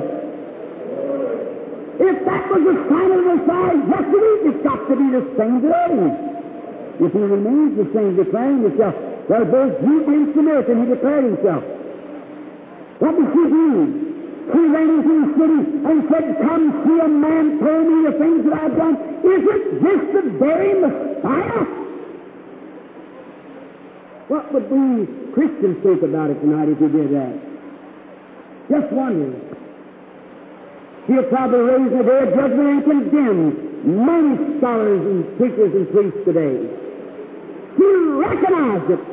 If that was the sign of the Messiah yesterday, it's got to be the same today. If he remains the same, declaring himself, well, both Jew and Samaritan, he declared himself. What did he do? He ran into the city and said, come see a man told me the things that I've done. Isn't this the very Messiah? What would we Christians think about it tonight if he did that? Just wondering. He'll probably raise the day of judgment and condemn many scholars and preachers and priests today. He recognized it.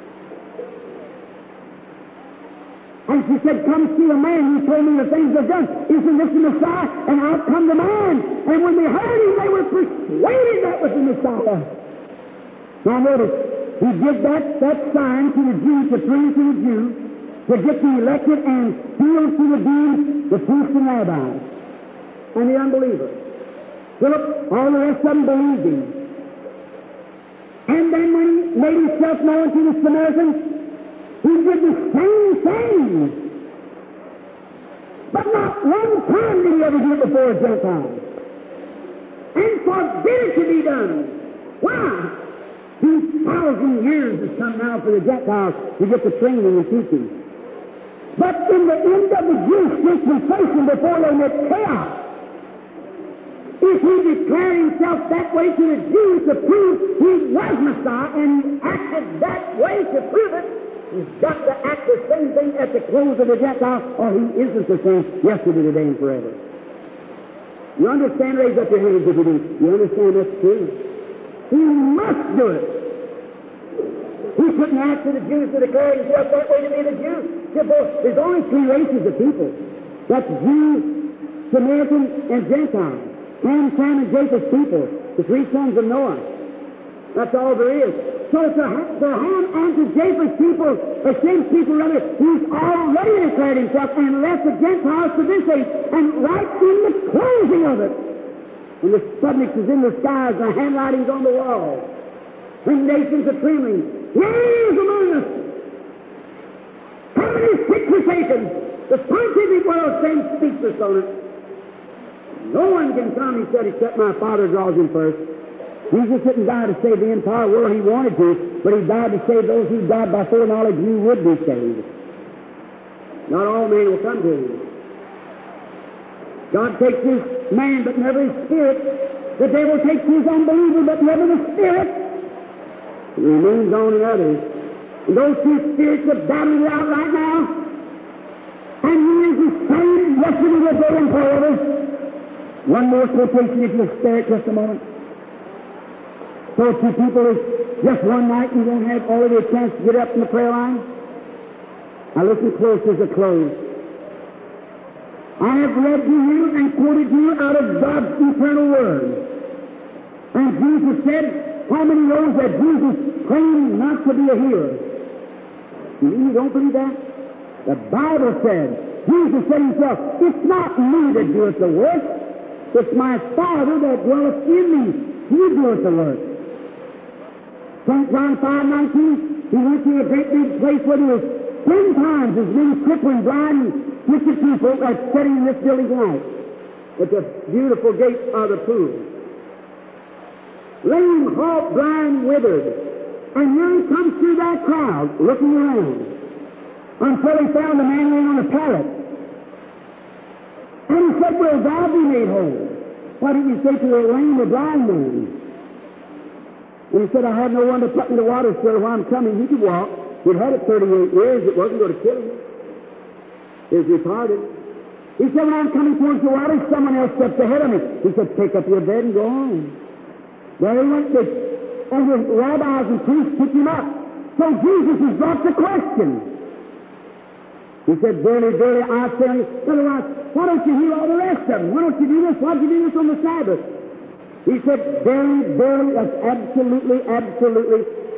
And she said, come see a man who told me the things I've done. Isn't this the Messiah? And I'll come to mind. And when they heard him, they were persuaded that was the Messiah. Now notice, he did that sign to the Jews, to prove to the Jews, to get the elected and sealed to the deed, the priests and rabbis, and the unbelievers. Philip, all the rest of them believed him. And then when he made himself known to the Samaritans, he did the same thing. But not one time did he ever do it before a Gentile. And forbid it to be done. Why? 2,000 years has come now for the Gentiles to get the training and teaching. But in the end of the Jewish dispensation, before they met chaos, if he declared himself that way to the Jews to prove he was Messiah, and he acted that way to prove it, he's got to act the same thing at the close of the Gentiles, or he isn't the same yesterday, today, and forever. You understand? Raise up your hands if you do. You understand that's true? He must do it. He couldn't ask for the Jews to declare himself that way to be the Jews. There's only three races of people. That's Jews, Samaritans, and Gentiles. Ham, Shem, and Japheth's people, the three sons of Noah. That's all there is. So it's the Ham and the Japheth people, or Shem's people rather, he's already declared himself and left the Gentiles to this age. And right in the closing of it, when the Sputniks is in the skies and the handwriting's on the wall, when nations are trembling, here he is among us. How many sick were taken? The scientific world stands speechless on it. No one can come, he said, except my Father draws him first. Jesus didn't die to save the entire world. He wanted to, but he died to save those who died by foreknowledge you would be saved. Not all men will come to him. God takes his man, but never his spirit. The devil takes his unbeliever, but never the spirit. It remains on in others. And those two spirits are battling it out right now. And he is the same yesterday, today, and forever. One more quotation, if you'll spare it just a moment. So two people is just one night and you won't have already a chance to get up in the prayer line. Now listen close as a close. I have read to you and quoted to you out of God's eternal word. And Jesus said, how many knows that Jesus claimed not to be a healer? You don't believe that? The Bible said, Jesus said himself, it's not me that doeth the work. It's my Father that dwelleth in me. He doeth the work. St. John 5:19, he went to a great big place where there was 10 times as many crippling, blind, wicked people as sitting in this building tonight. It's a beautiful gate of the pool. Lame, halt, blind, withered. And here he comes through that crowd, looking around, until he found a man laying on a pallet. And he said, will thou be made whole? What did he say to the lame or blind man? And he said, I have no one to put in the water, sir, while I'm coming. He could walk. He'd had it 38 years. It wasn't going to kill him. He was retarded. He said, when I'm coming towards the water, someone else steps ahead of me. He said, pick up your bed and go on. There he went, and the rabbis and priests picked him up. So Jesus has brought the question. He said, verily, verily, I say unto you, otherwise, why don't you heal all the rest of them? Why don't you do this? Why don't you do this on the Sabbath? He said, verily, verily, that's absolutely, absolutely,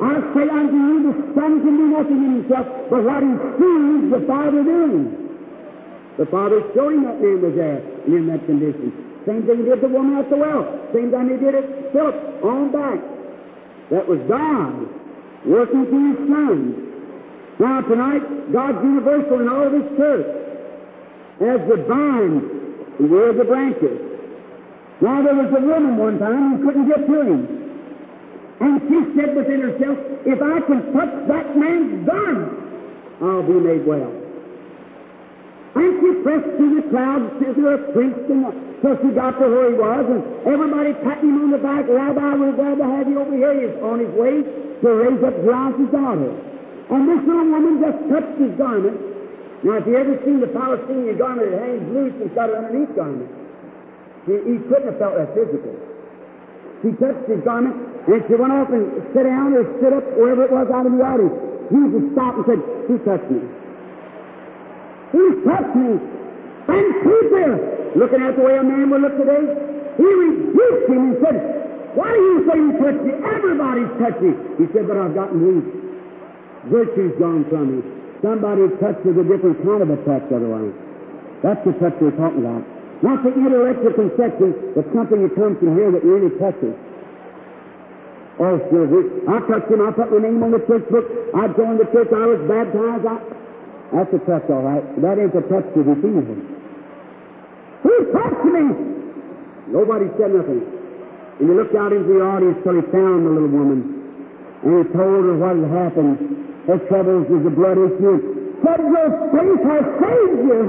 I say unto you, the Son can do nothing in himself, but what he sees the Father doing. The Father showing that man was there and in that condition. Same thing he did the woman at the well. Same time he did it Philip on back. That was God working through his Son. Now tonight, God's universal in all of his church. As the vine, and we're the branches. Now there was a woman one time who couldn't get to him. And she said within herself, if I can touch that man's garment, I'll be made well. And she pressed through the crowd to a priest until she got to where he was, and everybody patting him on the back. Rabbi, we're glad to have you over here. He's on his way to raise up Jairus' daughter. And this little woman just touched his garment. Now, if you ever seen the Palestinian garment, it hangs loose and got it underneath garment. He couldn't have felt that physical. She touched his garment, and she went off and sat down or stood up, wherever it was out in the audience. Jesus stopped and said, who touched me? Who touched me? And Peter, looking at the way a man would look today, he rebuked him and said, why do you say you touched me? Everybody's touched me. He said, but I've gotten weak. Virtue's gone from me. Somebody touched with a different kind of a touch otherwise. That's the touch we're talking about. Not the intellectual conception, but something that comes from here that really touches. Oh, sure. I touched him. I put my name on the church book. I joined the church. I was baptized. That's a touch, all right. That ain't a touch to deceive him. Who touched me? Nobody said nothing. And he looked out into the audience till he found the little woman. And he told her what had happened. Her troubles was the blood issue. Said, your faith has saved you.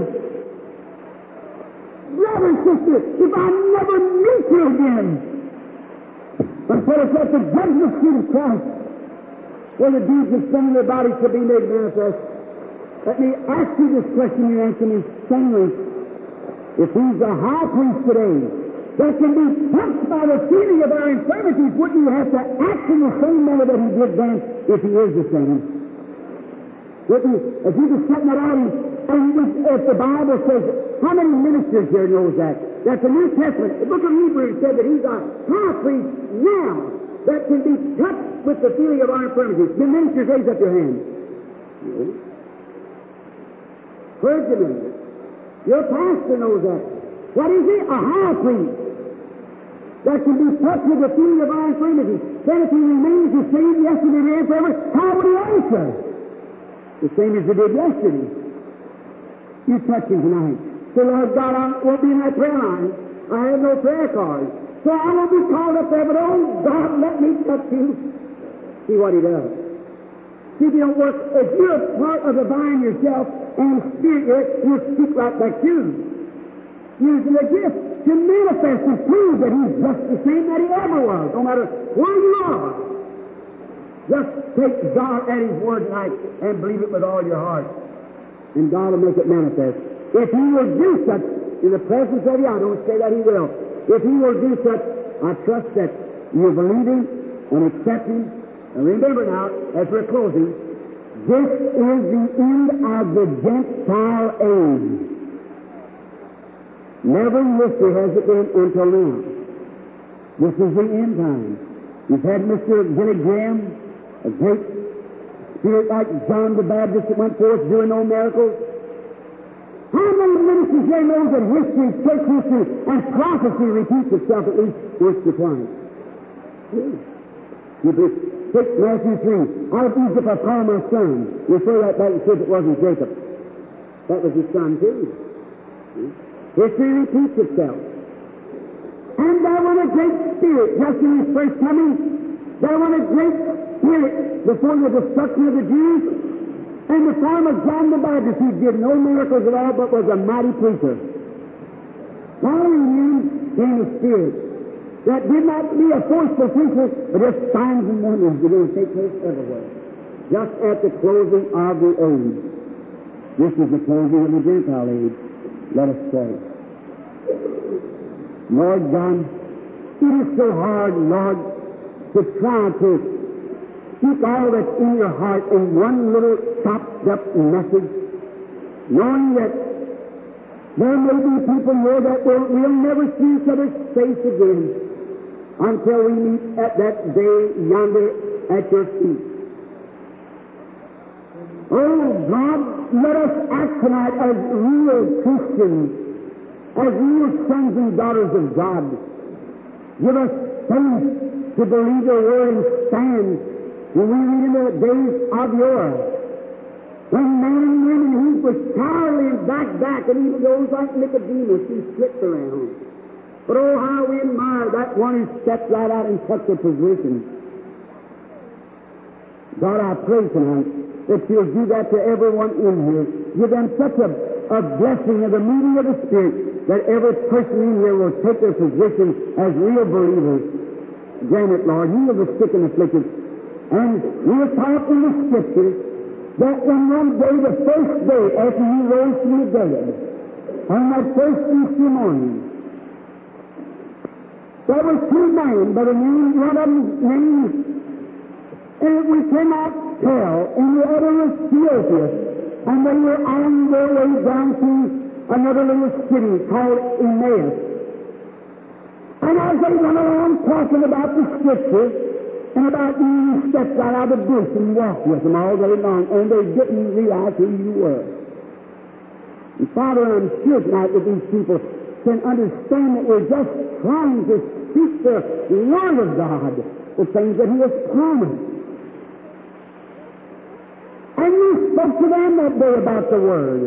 Brother and sister, if I never meet you again, until it's at the judgment seat of Christ, where the deeds of sin in their bodies shall be made manifest, let me ask you this question, you answer me sanely. If he's the high priest today, that can be touched by the feeling of our infirmities, wouldn't you have to act in the same manner that he did then, if he is the same? Wouldn't you, if you just sitting around and if the Bible says, how many ministers here knows that? That the New Testament, the book of Hebrews said that he's a high priest now that can be touched with the feeling of our infirmities. The ministers, raise up your hand. No. Clergymen, your pastor knows that. What is he? A high priest that can be touched with the feeling of our infirmities. Then if he remains the same yesterday, today, and forever, how would he answer? The same as he did yesterday. You touch him tonight. Say, Lord God, I won't be in that prayer line. I have no prayer card. So I won't be called up there, but oh God, let me touch you. See what he does. See if you don't work. If you're a part of the vine yourself and spirit, you'll speak right back to you. Using a gift to manifest and prove that he's just the same that he ever was, no matter where you are. Just take God at his word tonight and believe it with all your heart. And God will make it manifest. If he will do such in the presence of you, I don't say that he will. If he will do such, I trust that you believe him and accept him. And remember now, as we're closing, this is the end of the Gentile age. Never in history has it been until now. This is the end time. You've had Mr. Billy Graham, a great spirit like John the Baptist that went forth doing no miracles. How many ministers there know that history, church history, and prophecy repeats itself at least once or twice? You take Matthew 3. Out of Egypt I call my son. You say that back and said it wasn't Jacob. That was his son too. History repeats itself. And there was a great spirit just in his first coming. There was a great spirit before the destruction of the Jews. In the form of John the Baptist, he did no miracles at all, but was a mighty preacher. Following him came a spirit that did not be a forceful preacher, but just signs and wonders were going to take place everywhere. Just at the closing of the age. This is the closing of the Gentile age. Let us pray. Lord God, it is so hard, Lord, to try to keep all that's in your heart in one little chopped-up message, knowing that there may be people here that we'll never see each other's face again until we meet at that day yonder at your feet. Oh, God, let us act tonight as real Christians, as real sons and daughters of God. Give us faith to believe your word and stand when we read in the days of yore, when men and women who was cowardly and back, and even those like Nicodemus who slipped around. But oh, how we admire that one who stepped right out and took the position. God, I pray tonight that you'll do that to everyone in here. Give them such a blessing of the moving of the Spirit that every person in here will take their position as real believers. Grant it, Lord. Heal the sick and afflicted. And we're taught in the Scriptures that in one day, the first day after you rose from the dead, on that first Easter morning, there were two men by the name, one of them named, and we cannot tell, and the other was Theophilus, and they were on their way down to another little city called Emmaus. And as they went along talking about the Scriptures, and about you stepped right out of the bush and walked with them all day long, and they didn't realize who you were. And Father, I'm sure tonight that these people can understand that we're just trying to speak the Word of God, the things that He has promised. And you spoke to them that day about the Word.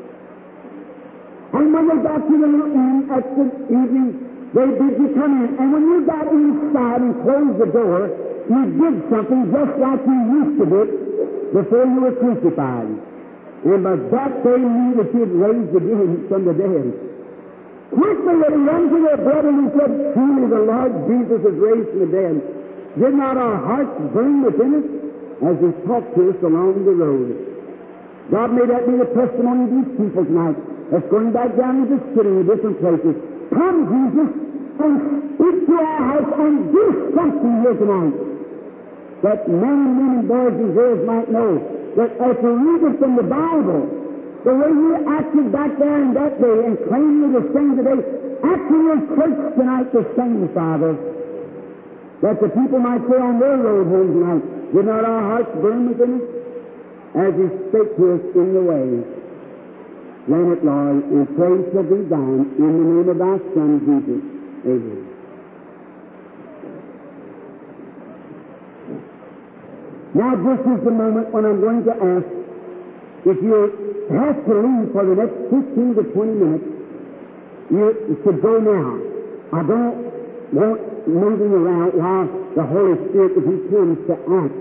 And when they got to the little inn at the evening, they bid you come in. And when you got inside and closed the door, you did something just like you used to do before you were crucified. And by that they knew that you had raised again from the dead. Quickly they ran to their brother and said, truly the Lord Jesus is raised from the dead. Did not our hearts burn within us as He talked to us along the road? God, may that be the testimony of these people tonight that's going back down to the city in different places. Come, Jesus, and speak to our house and do something here tonight, that men and women, boys and girls might know that as we read it from the Bible, the way you acted back there in that day and claim you're the same today, act in your church tonight the same, Father, that the people might say on their road home tonight, did not our hearts burn within us as You spake to us in the way? Grant it, Lord, and praise shall be thine in the name of Thy Son, Jesus. Amen. Now this is the moment when I'm going to ask if you have to leave for the next 15 to 20 minutes, you should go now. I don't want moving around while the Holy Spirit, if He comes to act.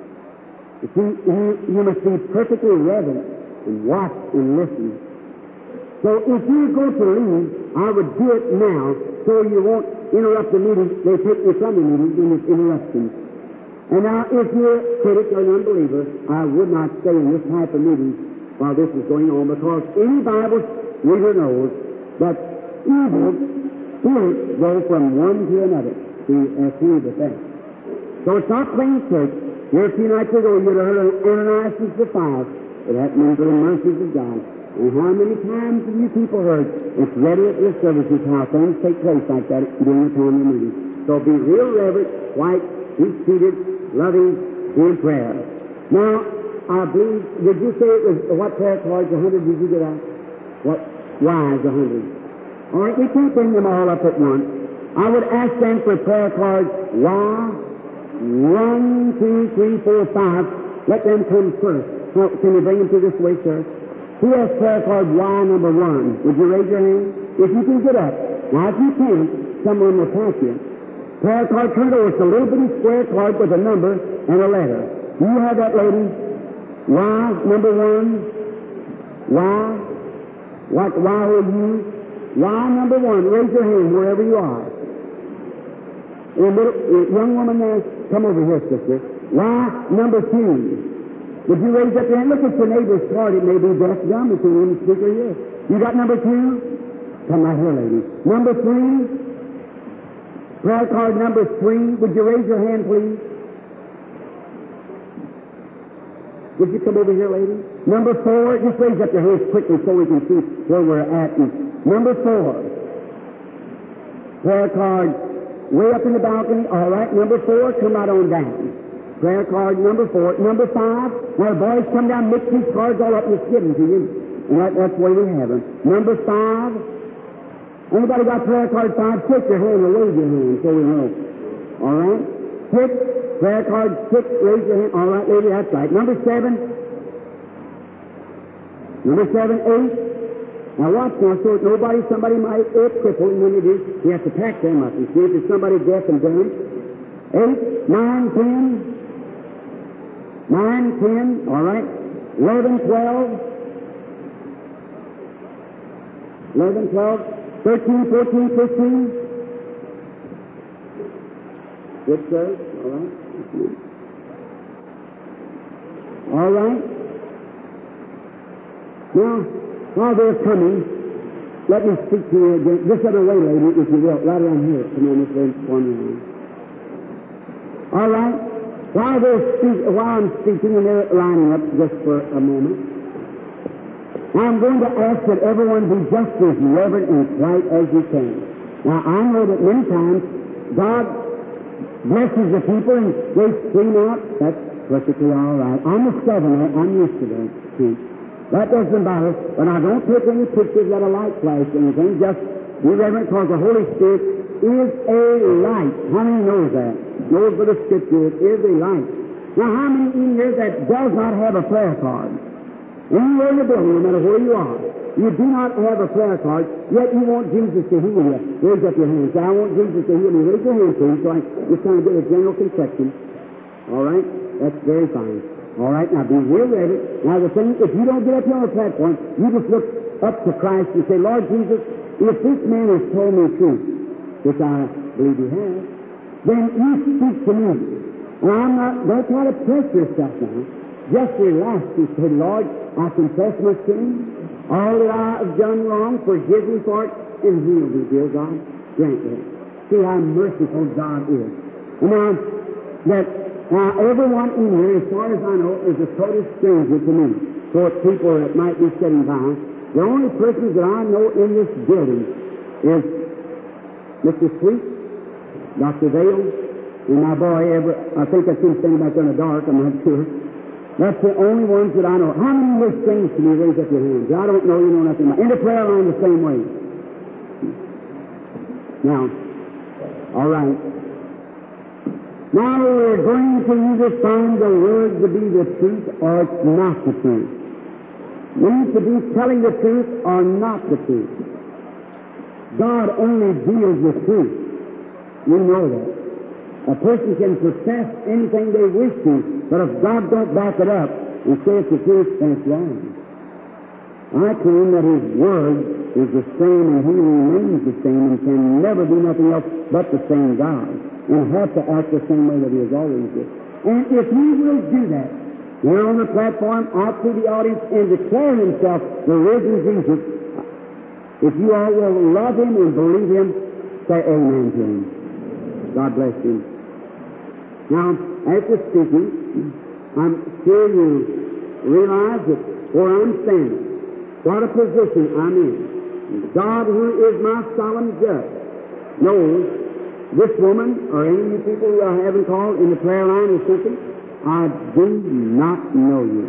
You must be perfectly reverent and watch and listen. So if you're going to leave, I would do it now so you won't interrupt the meeting. They take you from the meeting when it's interruptions. And now, if you're a critic or an unbeliever, I would not stay in this type of meeting while this is going on, because any Bible reader knows that evil spirits go from one to another. See, the thing. So it's not plain church. Here a few nights ago, you'd heard of Ananias and Sapphira. It happened for the mercies of God. And how many times have you people heard it's ready at your services how things take place like that during the time of meeting? So be real reverent, white, be seated, loving, in prayer. Now, I believe, did you say it was, what prayer cards, 100 did you get out? What? Why is 100? All right, we can't bring them all up at once. I would ask them for prayer cards, why? 1, 2, 3, 4, 5. Let them come first. Now, can you bring them to this way, sir? Who has prayer card Y number 1? Would you raise your hand? If you can get up. Now, if you can't, someone will pass you. Prayer card, turn it over. It's a little bitty square card with a number and a letter. Do you have that, lady? Y number 1? Y? What Y will you? Y number 1. Raise your hand wherever you are. A little young woman there, come over here, sister. Y number 2. Would you raise up your hand? Look at your neighbor's card. It may be deaf, dumb, if you want to speak or yes. You got number 2? Come right here, lady. Number 3? Prayer card number 3. Would you raise your hand, please? Would you come over here, lady? Number 4. Just raise up your hands quickly so we can see where we're at. Number 4. Prayer card way up in the balcony. All right, number 4. Come right on down. Prayer card number 4. Number 5, where boys come down, mix these cards all up and just give them to you. And that's the way we have them. Number 5. Anybody got prayer card 5? Shake your hand or raise your hand so we know. All right? 6. Prayer card 6. Raise your hand. All right, lady, that's right. Number 7. Number 7, 8. Now watch now, so somebody might cripple, and when you do, you have to pack them up and see if there's somebody deaf and dumb. 8, 9, 10. 9, 10, all right. 11, 12. 11, 12. 13, 14, 15. Good, sir. All right. All right. Now, while they're coming, let me speak to you again. This other way, lady, if you will, right around here. Come on, this way, one line. All right. While I'm speaking, and they're lining up just for a moment, I'm going to ask that everyone be just as reverent and quiet as you can. Now, I know that many times God blesses the people and they scream out. That's perfectly all right. I'm a Southerner. I'm used to that, too. That doesn't bother, but I don't take any pictures that a light flash or anything. Just be reverent, because the Holy Spirit is a light. How many knows that? Knows by the Scripture it is a light. Now, how many in here that does not have a prayer card? Anywhere in the building, no matter where you are, you do not have a prayer card, yet you want Jesus to heal you. Raise up your hand. Say, I want Jesus to heal me. Raise your hand, please, so I just kind of get a general conception. All right? That's very fine. All right, now be real ready. Now the thing, if you don't get up here on the platform, you just look up to Christ and say, Lord Jesus, if this man has told me truth, which I believe he has, then you speak to me. And don't try to press yourself now. Just relax and say, Lord, I confess my sin. All that I have done wrong, forgive me for it, and heal me, dear God. Grant me. See how merciful God is. And now, everyone in here, as far as I know, is a total stranger to me. For people that might be sitting by, the only persons that I know in this building is Mr. Sweet, Dr. Vale, and my boy, I think I've seen standing back there in the dark, I'm not sure. That's the only ones that I know. How many of those things can you raise up your hands? I don't know, you know nothing about. In the prayer line the same way. Now, all right. Now we're going to either find the Word to be the truth or it's not the truth. We need to be telling the truth or not the truth. God only deals with truth. You know that. A person can profess anything they wish to, but if God don't back it up and say it's the truth, then it's wrong. I claim that His Word is the same and He remains the same and can never be nothing else but the same God, and have to act the same way that He has always did. And if He will do that, here on the platform, out through the audience, and declare Himself the risen Jesus, if you all will love Him and believe Him, say amen to Him. God bless you. Now, after speaking, I'm sure you realize that where I'm standing, what a position I'm in. God, who is my solemn judge, knows this woman, or any of you people who I haven't called in the prayer line or something, I do not know you.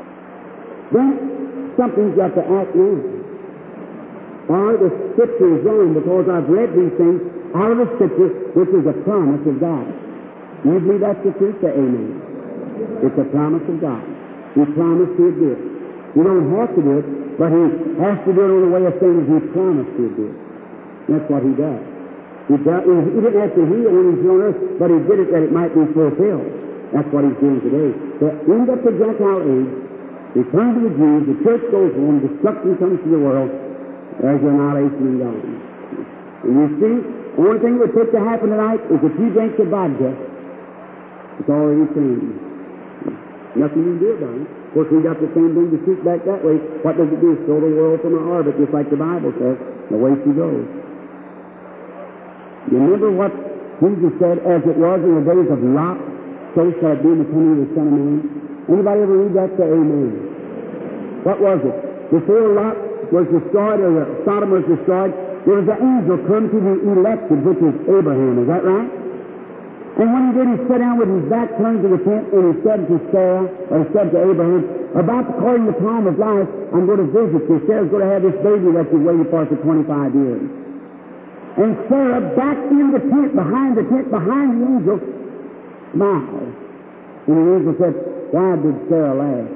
Then something's got to act now. Or the Scripture is wrong, because I've read these things out of the Scripture, which is a promise of God. You believe that's the truth? Say amen. It's a promise of God. He promised He'd do it. You don't have to do it, but He has to do it on the way of saying He promised He'd do it. That's what He does. He didn't have to heal when He's on earth, but He did it that it might be fulfilled. That's what He's doing today. To end up the Gentile age, return to the Jews, the church goes home, destruction comes to the world, there's your annihilation and gone. And you see, the only thing that would take to happen tonight is if you drink the vodka, it's already changed. Nothing you can do about it. Of course, we got the same thing to shoot back that way. What does it do? Throw the world from our orbit, just like the Bible says. The way she goes. You remember what Jesus said, as it was in the days of Lot, so shall it be in the coming of the Son of Man? Anybody ever read that? Say amen. What was it? Before Lot was destroyed, or Sodom was destroyed, there was an angel come to the elected, which is Abraham. Is that right? And when he did, he sat down with his back turned to the tent, and he said to Sarah, or he said to Abraham, about the calling the time of life, I'm going to visit you. Sarah's going to have this baby that you've waited for 25 years. And Sarah, back in the tent, behind the angel, smiled. And the angel said, why did Sarah laugh?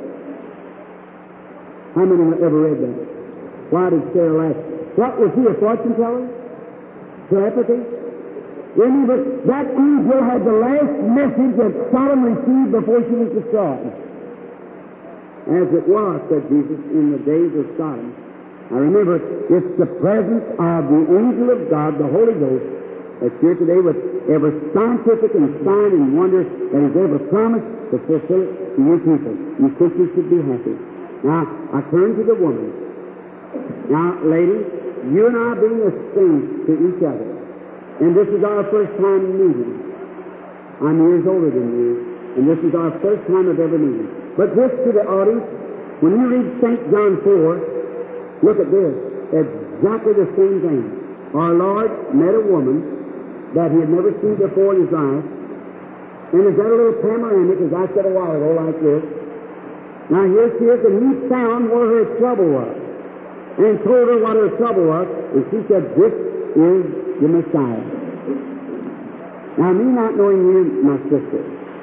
How many have ever read that? Why did Sarah laugh? What, was he a fortune teller? Telepathy? Remember, that angel had the last message that Sodom received before she was destroyed. As it was, said Jesus, in the days of Sodom. Now remember, it's the presence of the angel of God, the Holy Ghost, that's here today with every scientific and sign and wonder that He's ever promised to fulfill it to you people. You Christians should be happy. Now, I turn to the woman. Now, ladies, you and I being estranged to each other, and this is our first time meeting. I'm years older than you, and this is our first time of ever meeting. But this to the audience, when you read St. John 4, look at this. Exactly the same thing. Our Lord met a woman that He had never seen before in His life, and is that a little panoramic, as I said a while ago, like this. Now here she is, and He found where her trouble was, and told her what her trouble was, and she said, this is the Messiah. Now, me not knowing you, my sister,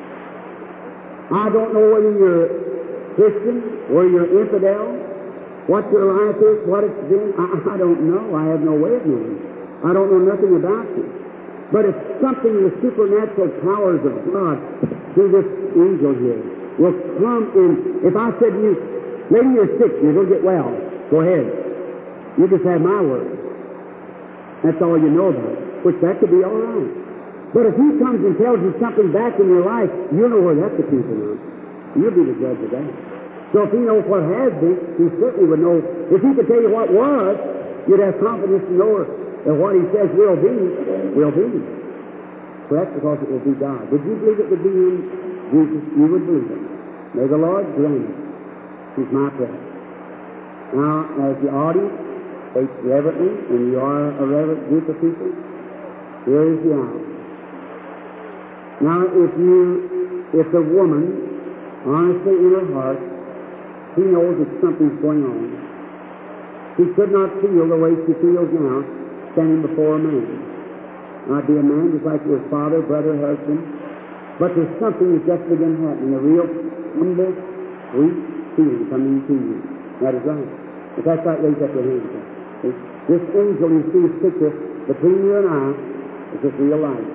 I don't know whether you're Christian or you're infidel, what your life is, what it's been. I don't know. I have no way of knowing. I don't know nothing about you. But it's something the supernatural powers of God through this angel here will come in. If I said to you, lady, you're sick, you're going to get well, go ahead. You just have my word. That's all you know about it, which that could be all right. But if He comes and tells you something back in your life, you'll know where that's the truth or not. You'll be the judge of that. So if He knows what has been, He certainly would know. If He could tell you what was, you'd have confidence to know that what He says will be, will be. Correct? Because it will be God. Would you believe it would be Him? Jesus, you would believe it. May the Lord grant it. He's my prayer. Now, as the audience waits reverently, and you are a reverent group of people, here is the hour. Now, if the woman, honestly in her heart, she knows that something's going on. She could not feel the way she feels now, standing before a man. I'd be a man just like your father, brother, husband, but there's something that's just begun happening, a real humble, sweet feeling coming to you. That is right. If that's right, raise up your hands. This angel you see this picture between you and I is just real life.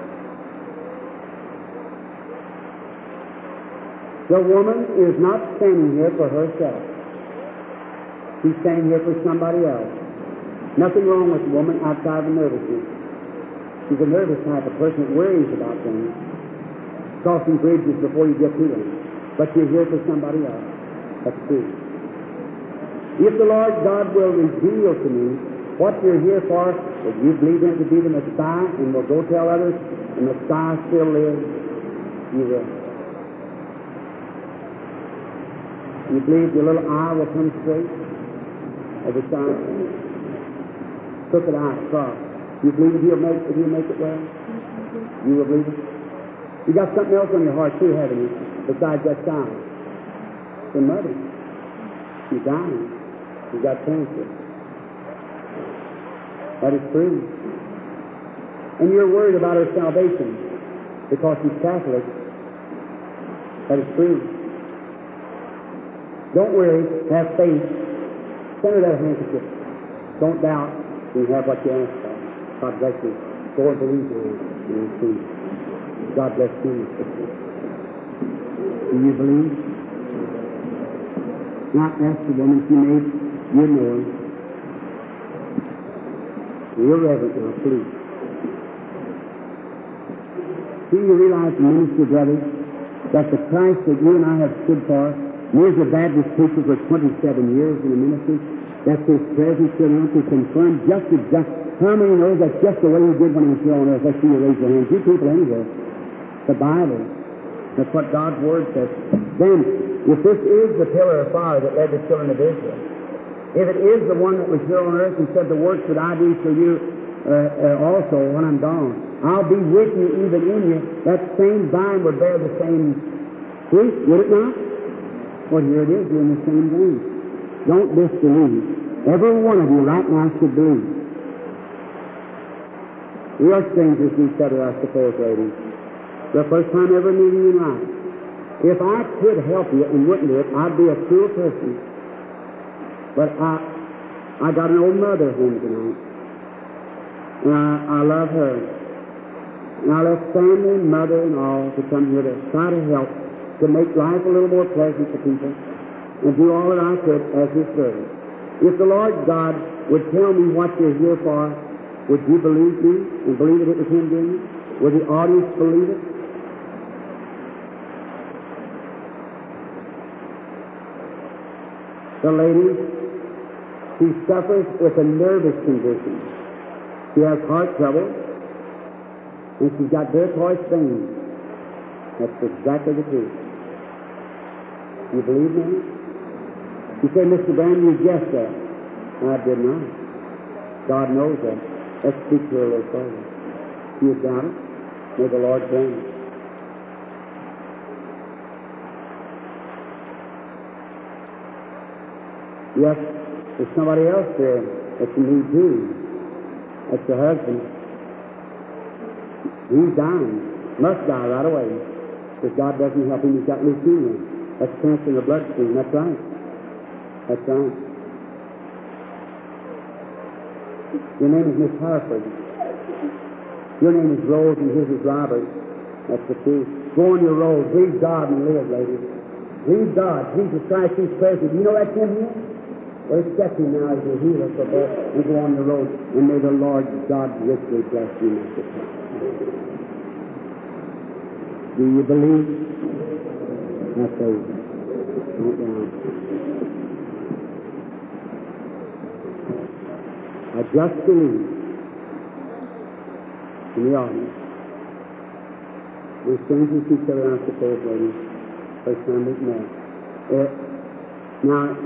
The woman is not standing here for herself. She's standing here for somebody else. Nothing wrong with the woman outside of nervousness. She's a nervous type of person that worries about things, crossing bridges before you get to them. But you're here for somebody else. That's true. If the Lord God will reveal to me what you're here for, that you believe Him to be the Messiah, and will go tell others the Messiah still lives, you will. You believe your little eye will come straight every time? Crooked eye across. You believe that He'll make it well? You will believe it? You got something else on your heart too, haven't you? Besides that sign. Your mother. She's dying. She's got cancer. That is true. And you're worried about her salvation because she's Catholic. That is true. Don't worry, have faith. Send her that handkerchief. Don't doubt. You have what you ask for. God bless you. Go and believe in receive. God bless you. Do you believe? Not ask the woman she made your Lord. Real reverent now, please. Do you realize, minister brothers, that the Christ that you and I have stood for, me as a Baptist preacher for 27 years in the ministry, that's His presence here on to confirm just how many know that's just the way He did when He was here on earth? Let's see you raise your hands. You people anywhere. The Bible. That's what God's Word says. Then, if this is the pillar of fire that led the children of Israel, if it is the one that was here on earth and said, the works that I do shall you also when I'm gone. I'll be with you even in you. That same vine would bear the same fruit, would it not? Well, here it is, you're in the same vein. Don't disbelieve. Every one of you right now should believe. We are strangers to each other, I suppose, ladies. The first time ever meeting you in life. If I could help you and wouldn't do it, I'd be a cruel person. But I got an old mother home tonight. And I love her. And I left family, mother, and all to come here to try to help, to make life a little more pleasant for people, and do all that I could as His servant. If the Lord God would tell me what you're here for, would you believe me and believe that it was Him doing it? Would the audience believe it? The lady, she suffers with a nervous condition. She has heart trouble, and she's got varicose veins. That's exactly the truth. You believe me? You say, Mr. Brand, you guessed that. I did not. God knows that. Let's speak to her a little further. You doubt it? May the Lord grant it. Yes, there's somebody else there that you need too. That's your husband. He's dying. Must die right away. Because God doesn't help him. He's got leukemia. That's cancer in the bloodstream. That's right. That's right. Your name is Miss Harford. Your name is Rose and his is Robert. That's the truth. Go on your road. Believe God and live, ladies. Believe God. Jesus Christ is present. You know that's in here? Well, accept Him now as your healer for both and go on the road. And may the Lord God richly bless you, Mr. Do you believe? That's over. Don't down. I just believe in the audience. We're strangers to each other, I suppose, ladies. First time we've met. Now,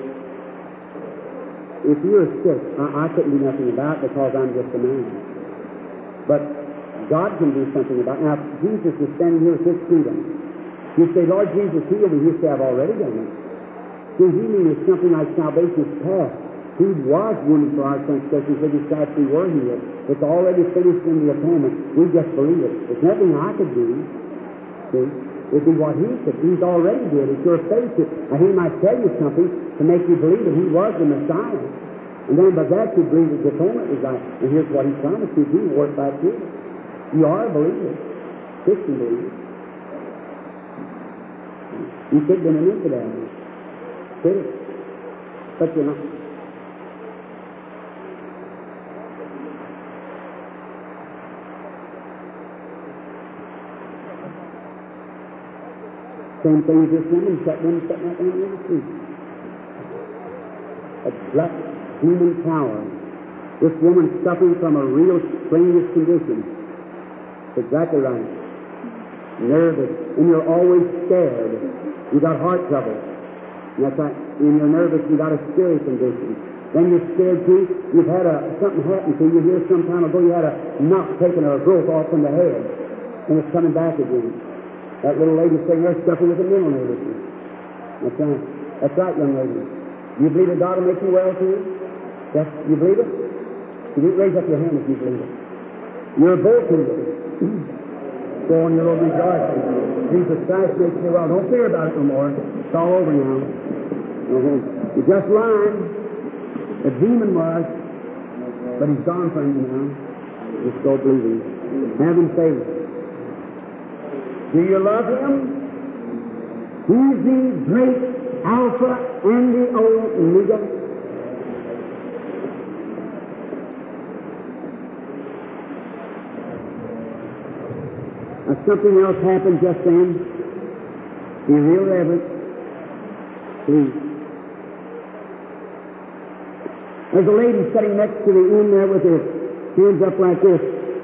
if you're sick, I couldn't do nothing about it because I'm just a man. But God can do something about it. Now, Jesus is standing here with His feet on. You say, Lord Jesus, heal me. You say, I've already done it. See, healing is something like salvation's past. He was wounded for our transgressions, with His stripes we were healed. It's already finished in the atonement. We just believe it. There's nothing I could do. See? It'd be what He could. He's already did. It's your faith. Now, He might tell you something to make you believe that He was the Messiah. And then by that you believe that the atonement was right. And here's what He promised you. He worked by it. You are a believer. Christian believer. You could have been an infidel. Could have. But you're not. Same thing as this woman sitting out there in the street. A black human power. This woman suffering from a real strenuous condition. Exactly right. Nervous. And you're always scared. You got heart trouble. And that's right. And you're nervous, you got a scary condition. Then you're scared too. You've had something happen to you here some time ago. You had a knot taken or a growth off from the head. And it's coming back again. That little lady saying they're suffering with a mental nervousness. That's right. That's right, young lady. You believe that God will make you well too? Yes, you believe it? You raise up your hand if you believe it. You're both believers. Go on your road rejoicing. Jesus Christ makes you well. Don't fear about it no more. It's all over now. You're just lying. The demon was, but he's gone from you now. Just go believing. Having faith. Do you love Him? He's the great Alpha and the Omega. Something else happened just then. Be real reverent. Please. There's a lady sitting next to the end there with her hands up like this.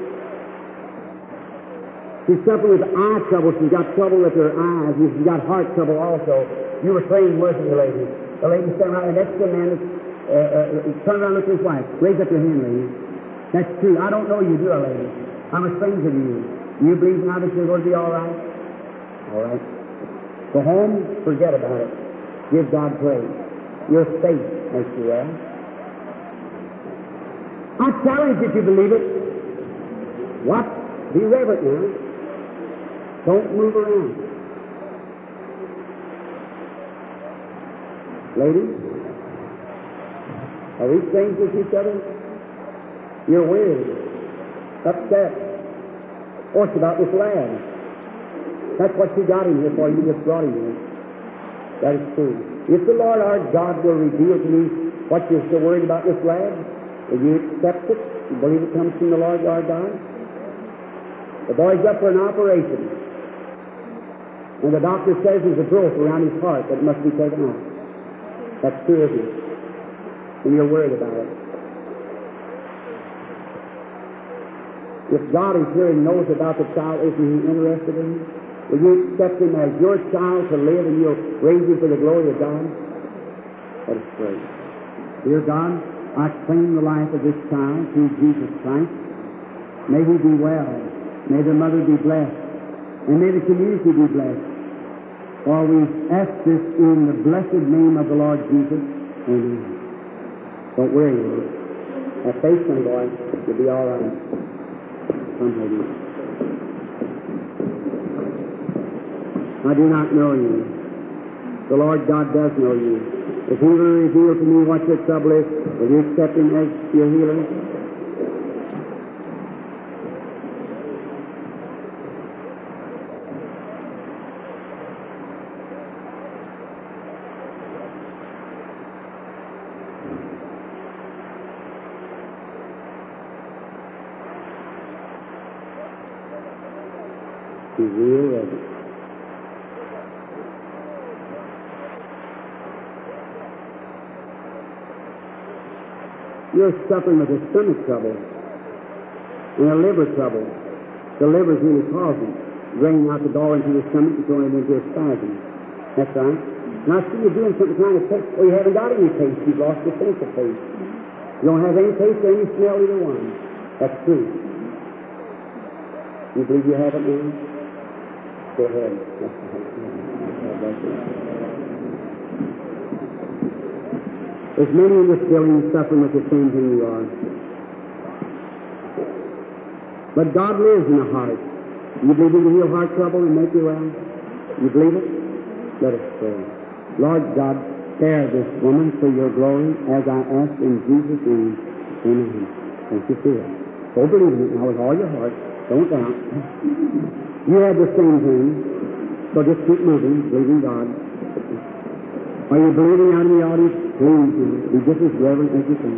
She's suffering with eye trouble. She's got trouble with her eyes. And she's got heart trouble also. You were praying, wasn't you, lady? The lady standing right next to the man. Turn around and look at his wife. Raise up your hand, lady. That's true. I don't know you, do I, lady? I'm a stranger to you. You believe now that you're going to be all right? All right. Go home, forget about it. Give God praise. Your faith makes you well. I challenge you to believe it. What? Be reverent now. Don't move around. Ladies, are we strangers to each other? You're weary, upset. What's about this lad? That's what you got him here for. You just brought him here. That is true. If the Lord our God will reveal to me what you're so worried about this lad, will you accept it? You believe it comes from the Lord our God? The boy's up for an operation. And the doctor says there's a growth around his heart that must be taken out. That's true, isn't it? And you're worried about it. If God is here and knows about the child, isn't He interested in him? Will you accept him as your child to live and you'll raise him for the glory of God? Let us pray. Dear God, I claim the life of this child through Jesus Christ. May he be well. May the mother be blessed. And may the community be blessed. For we ask this in the blessed name of the Lord Jesus. Amen. Don't worry, Lord. Have faith, my boy. You'll be all right. Come, lady. I do not know you. The Lord God does know you. If He will reveal to me what your trouble is, will you accept Him as your healer? He's real ready. You're suffering with a stomach trouble and a liver trouble. The liver's really causing draining out the door into the stomach and throwing it into a spasm. That's right. Now, see, you're doing something trying to taste. Well, you haven't got any taste. You've lost your sense of taste. You don't have any taste or any smell, either one. That's true. You believe you have it now? Go ahead. There's many in this building suffering with the same thing you are. But God lives in the heart. You believe He can heal heart trouble and make you well? You believe it? Let us pray. Lord God, spare this woman for your glory, as I ask in Jesus' name. Amen. Thank you for it. So believe in it now with all your heart. Don't doubt. You have the same thing, so just keep moving, believing God. Are you believing out in the audience? Please be just as reverent as you can.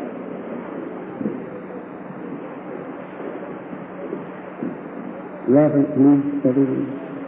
Reverent, please, everyone.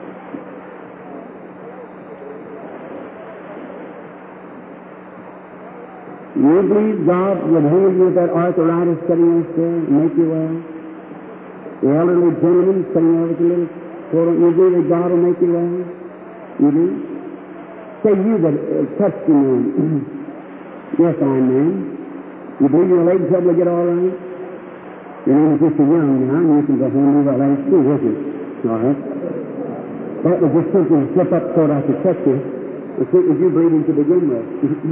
You believe God would heal you of that arthritis sitting there still and make you well? The elderly gentleman sitting there with the little children, you believe that God will make you well? You do? Say you that touched him then. Yes, I'm man. You believe your leg trouble will get all right? Your name is Mr. Young now, and you can go home and well, that's true, isn't it? All right. That was just something to slip up so that I could touch you. It was you breathing to begin with.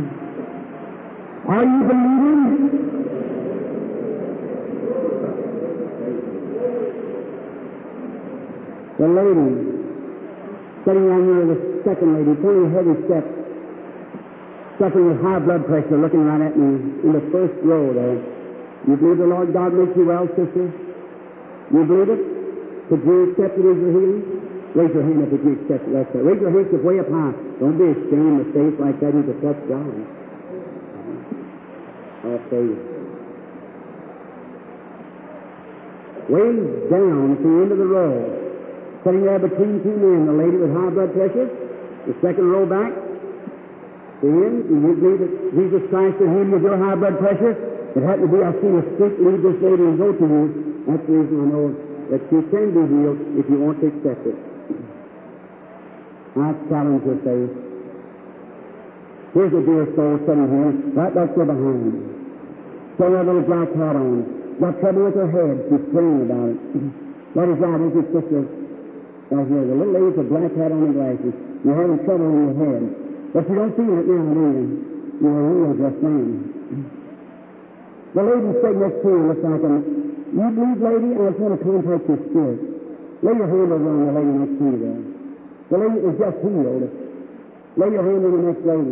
Are you believing? The lady sitting down here, the second lady, turning a heavy step, suffering with high blood pressure, looking right at me in the first row there. You believe the Lord God makes you well, sister? You believe it? Could you accept it as your healing? Raise your hand up if you accept it. That's it. Raise your hands up way up high. Don't be ashamed of faith like that. You can touch God. I'll say you. Way down at the end of the row, sitting there between two men, the lady with high blood pressure, the second row back, then you believe that Jesus Christ will heal you of your high blood pressure? It happened to be, I've seen a street lead this lady and go to you. That's the reason I know that she can be healed if you want to accept it. I challenge your faith. Here's a dear soul sitting here, right back there behind. Put that little black hat on. got trouble with her head. She's praying about it. What is that? Is it sister? Right here, the little lady with the black hat on and glasses. You're having trouble in your head. But you don't feel it now, do you? You're real just then. The lady sitting next to you looks like a... You believe, lady? I just want to contact your spirit. Lay your hand over on the lady next to you there. The lady is just healed. Lay your hand on the next lady.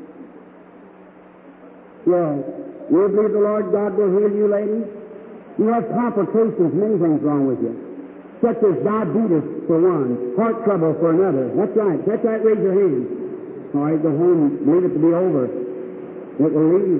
Yeah. You believe the Lord God will heal you, lady? You have complications, many things wrong with you. Such as diabetes for one, heart trouble for another. That's right. That's right. Raise your hand. All right, go home. Leave it to be over. It will leave.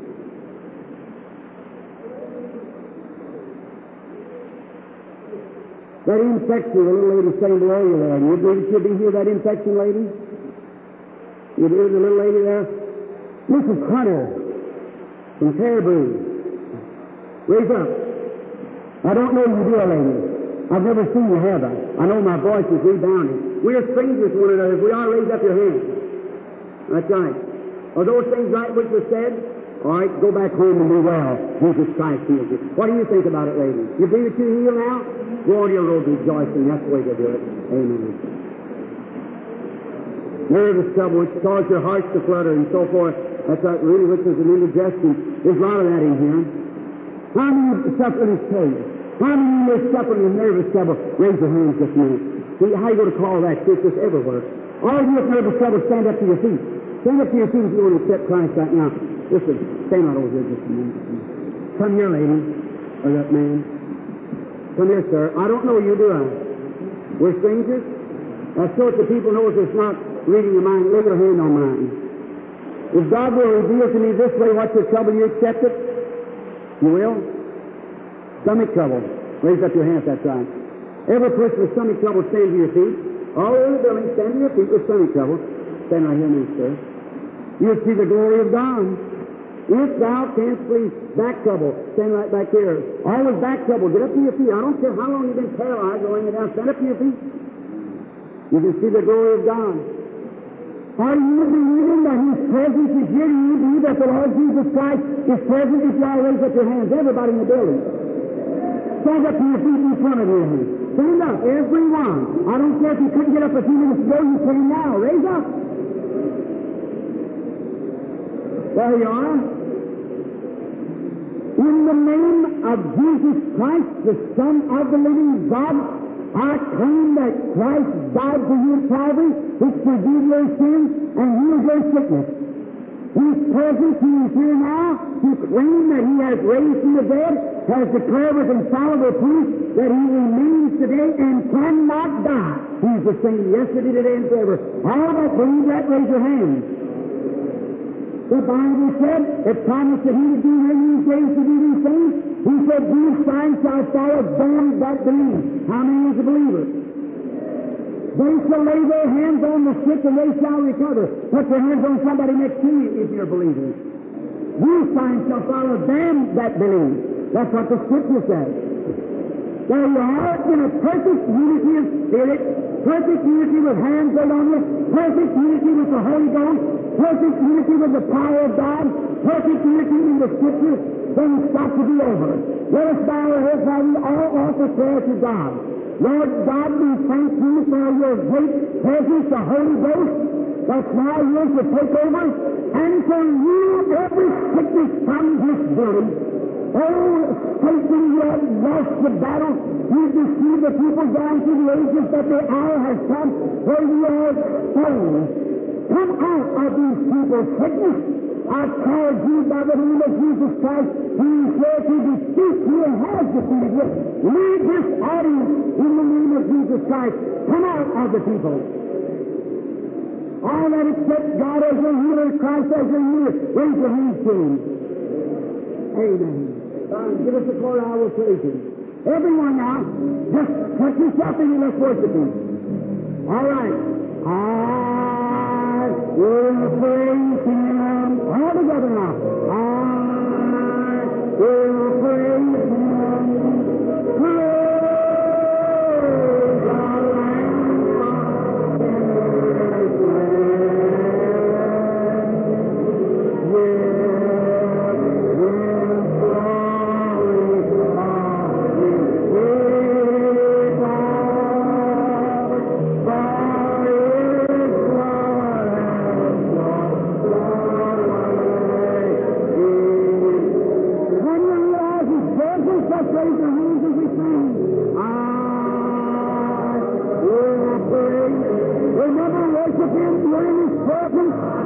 That infection, the little lady saying below you there. You believe it should be here, that infection, lady? You believe the little lady there? Mrs. Hunter from Caribou. Raise up. I don't know you, dear lady. I've never seen you, have I? I know my voice is rebounding. We are strangers to one another. If we are, raise up your hand. That's right. Are those things right which were said? All right, go back home and be well. Jesus Christ heals you. What do you think about it, lady? You believe that you heal now? Go on your road rejoicing. That's the way to do it. Amen. Nervous trouble which causes your hearts to flutter and so forth. That's right, really, which is an indigestion. There's a lot of that in here. How many suffering is case? How many of you are suffering with nervous trouble? Raise your hands just a minute. See, how are you going to call that? See, it's just everywhere. All of you with nervous trouble, stand up to your feet. Stand up to your feet if you want to accept Christ right now. Listen, stand out over here just a minute. Come here, lady. Or that man. Come here, sir. I don't know you, do I? We're strangers? That's so that the people knows it's not reading your mind. Lay your hand on mine. If God will reveal to me this way what's your trouble, you accept it? You will? Stomach trouble. Raise up your hand if that's right. Every person with stomach trouble, stand to your feet. All over the building, stand to your feet with stomach trouble. Stand right here, sir. You'll see the glory of God. If thou canst please, back trouble, stand right back here. Always back trouble, get up to your feet. I don't care how long you've been paralyzed or laying down, stand up to your feet. You can see the glory of God. Are you believing that His presence is here? Do you believe that the Lord Jesus Christ is present? If you all raise up your hands, everybody in the building. Stand up to your feet in front of you. Stand up, everyone. I don't care if you couldn't get up a few minutes ago, you can now. Raise up. There you are. In the name of Jesus Christ, the Son of the living God, I claim that Christ died for you at Calvary, which forgives your sins and heals your sickness. He's present, He is here now to claim that He has raised from the dead, has declared with infallible proof that He remains today and cannot die. He's the same yesterday, today, and forever. All that believe that, raise your hands. The Bible said, it promised that He would do in these days to do these things. He said, these signs shall follow them that believe. How many is a believer? They shall lay their hands on the sick and they shall recover. Put your hands on somebody next to you if you're a believer. These signs shall follow them that believe. That's what the Scripture says. There you are, in a perfect unity of spirit, perfect unity with hands laid on you, perfect unity with the Holy Ghost, perfect unity with the power of God, perfect unity in the Scripture, then it's got to be over. Let us bow our heads while we all offer prayer to God. Lord God, we thank you for your great presence, the Holy Ghost, that's now yours to take over, and for you every sickness from this building. Oh, Satan, you have lost the battle. You deceived the people down through the ages, but the hour has come where you are exposed. Come out of these people's sickness. I charge you by the name of Jesus Christ, who is there to defeat you and has defeated you. Leave this audience in the name of Jesus Christ. Come out of the people. All that accept God as your healer, Christ as your healer, raise your hands to Him. Amen. Give us a quarter, I will praise Him. Everyone now, just put yourself in and let's worship Him. All right. I will praise Him. All together now. I will praise Him. Praise the Lamb of God. were in His presence,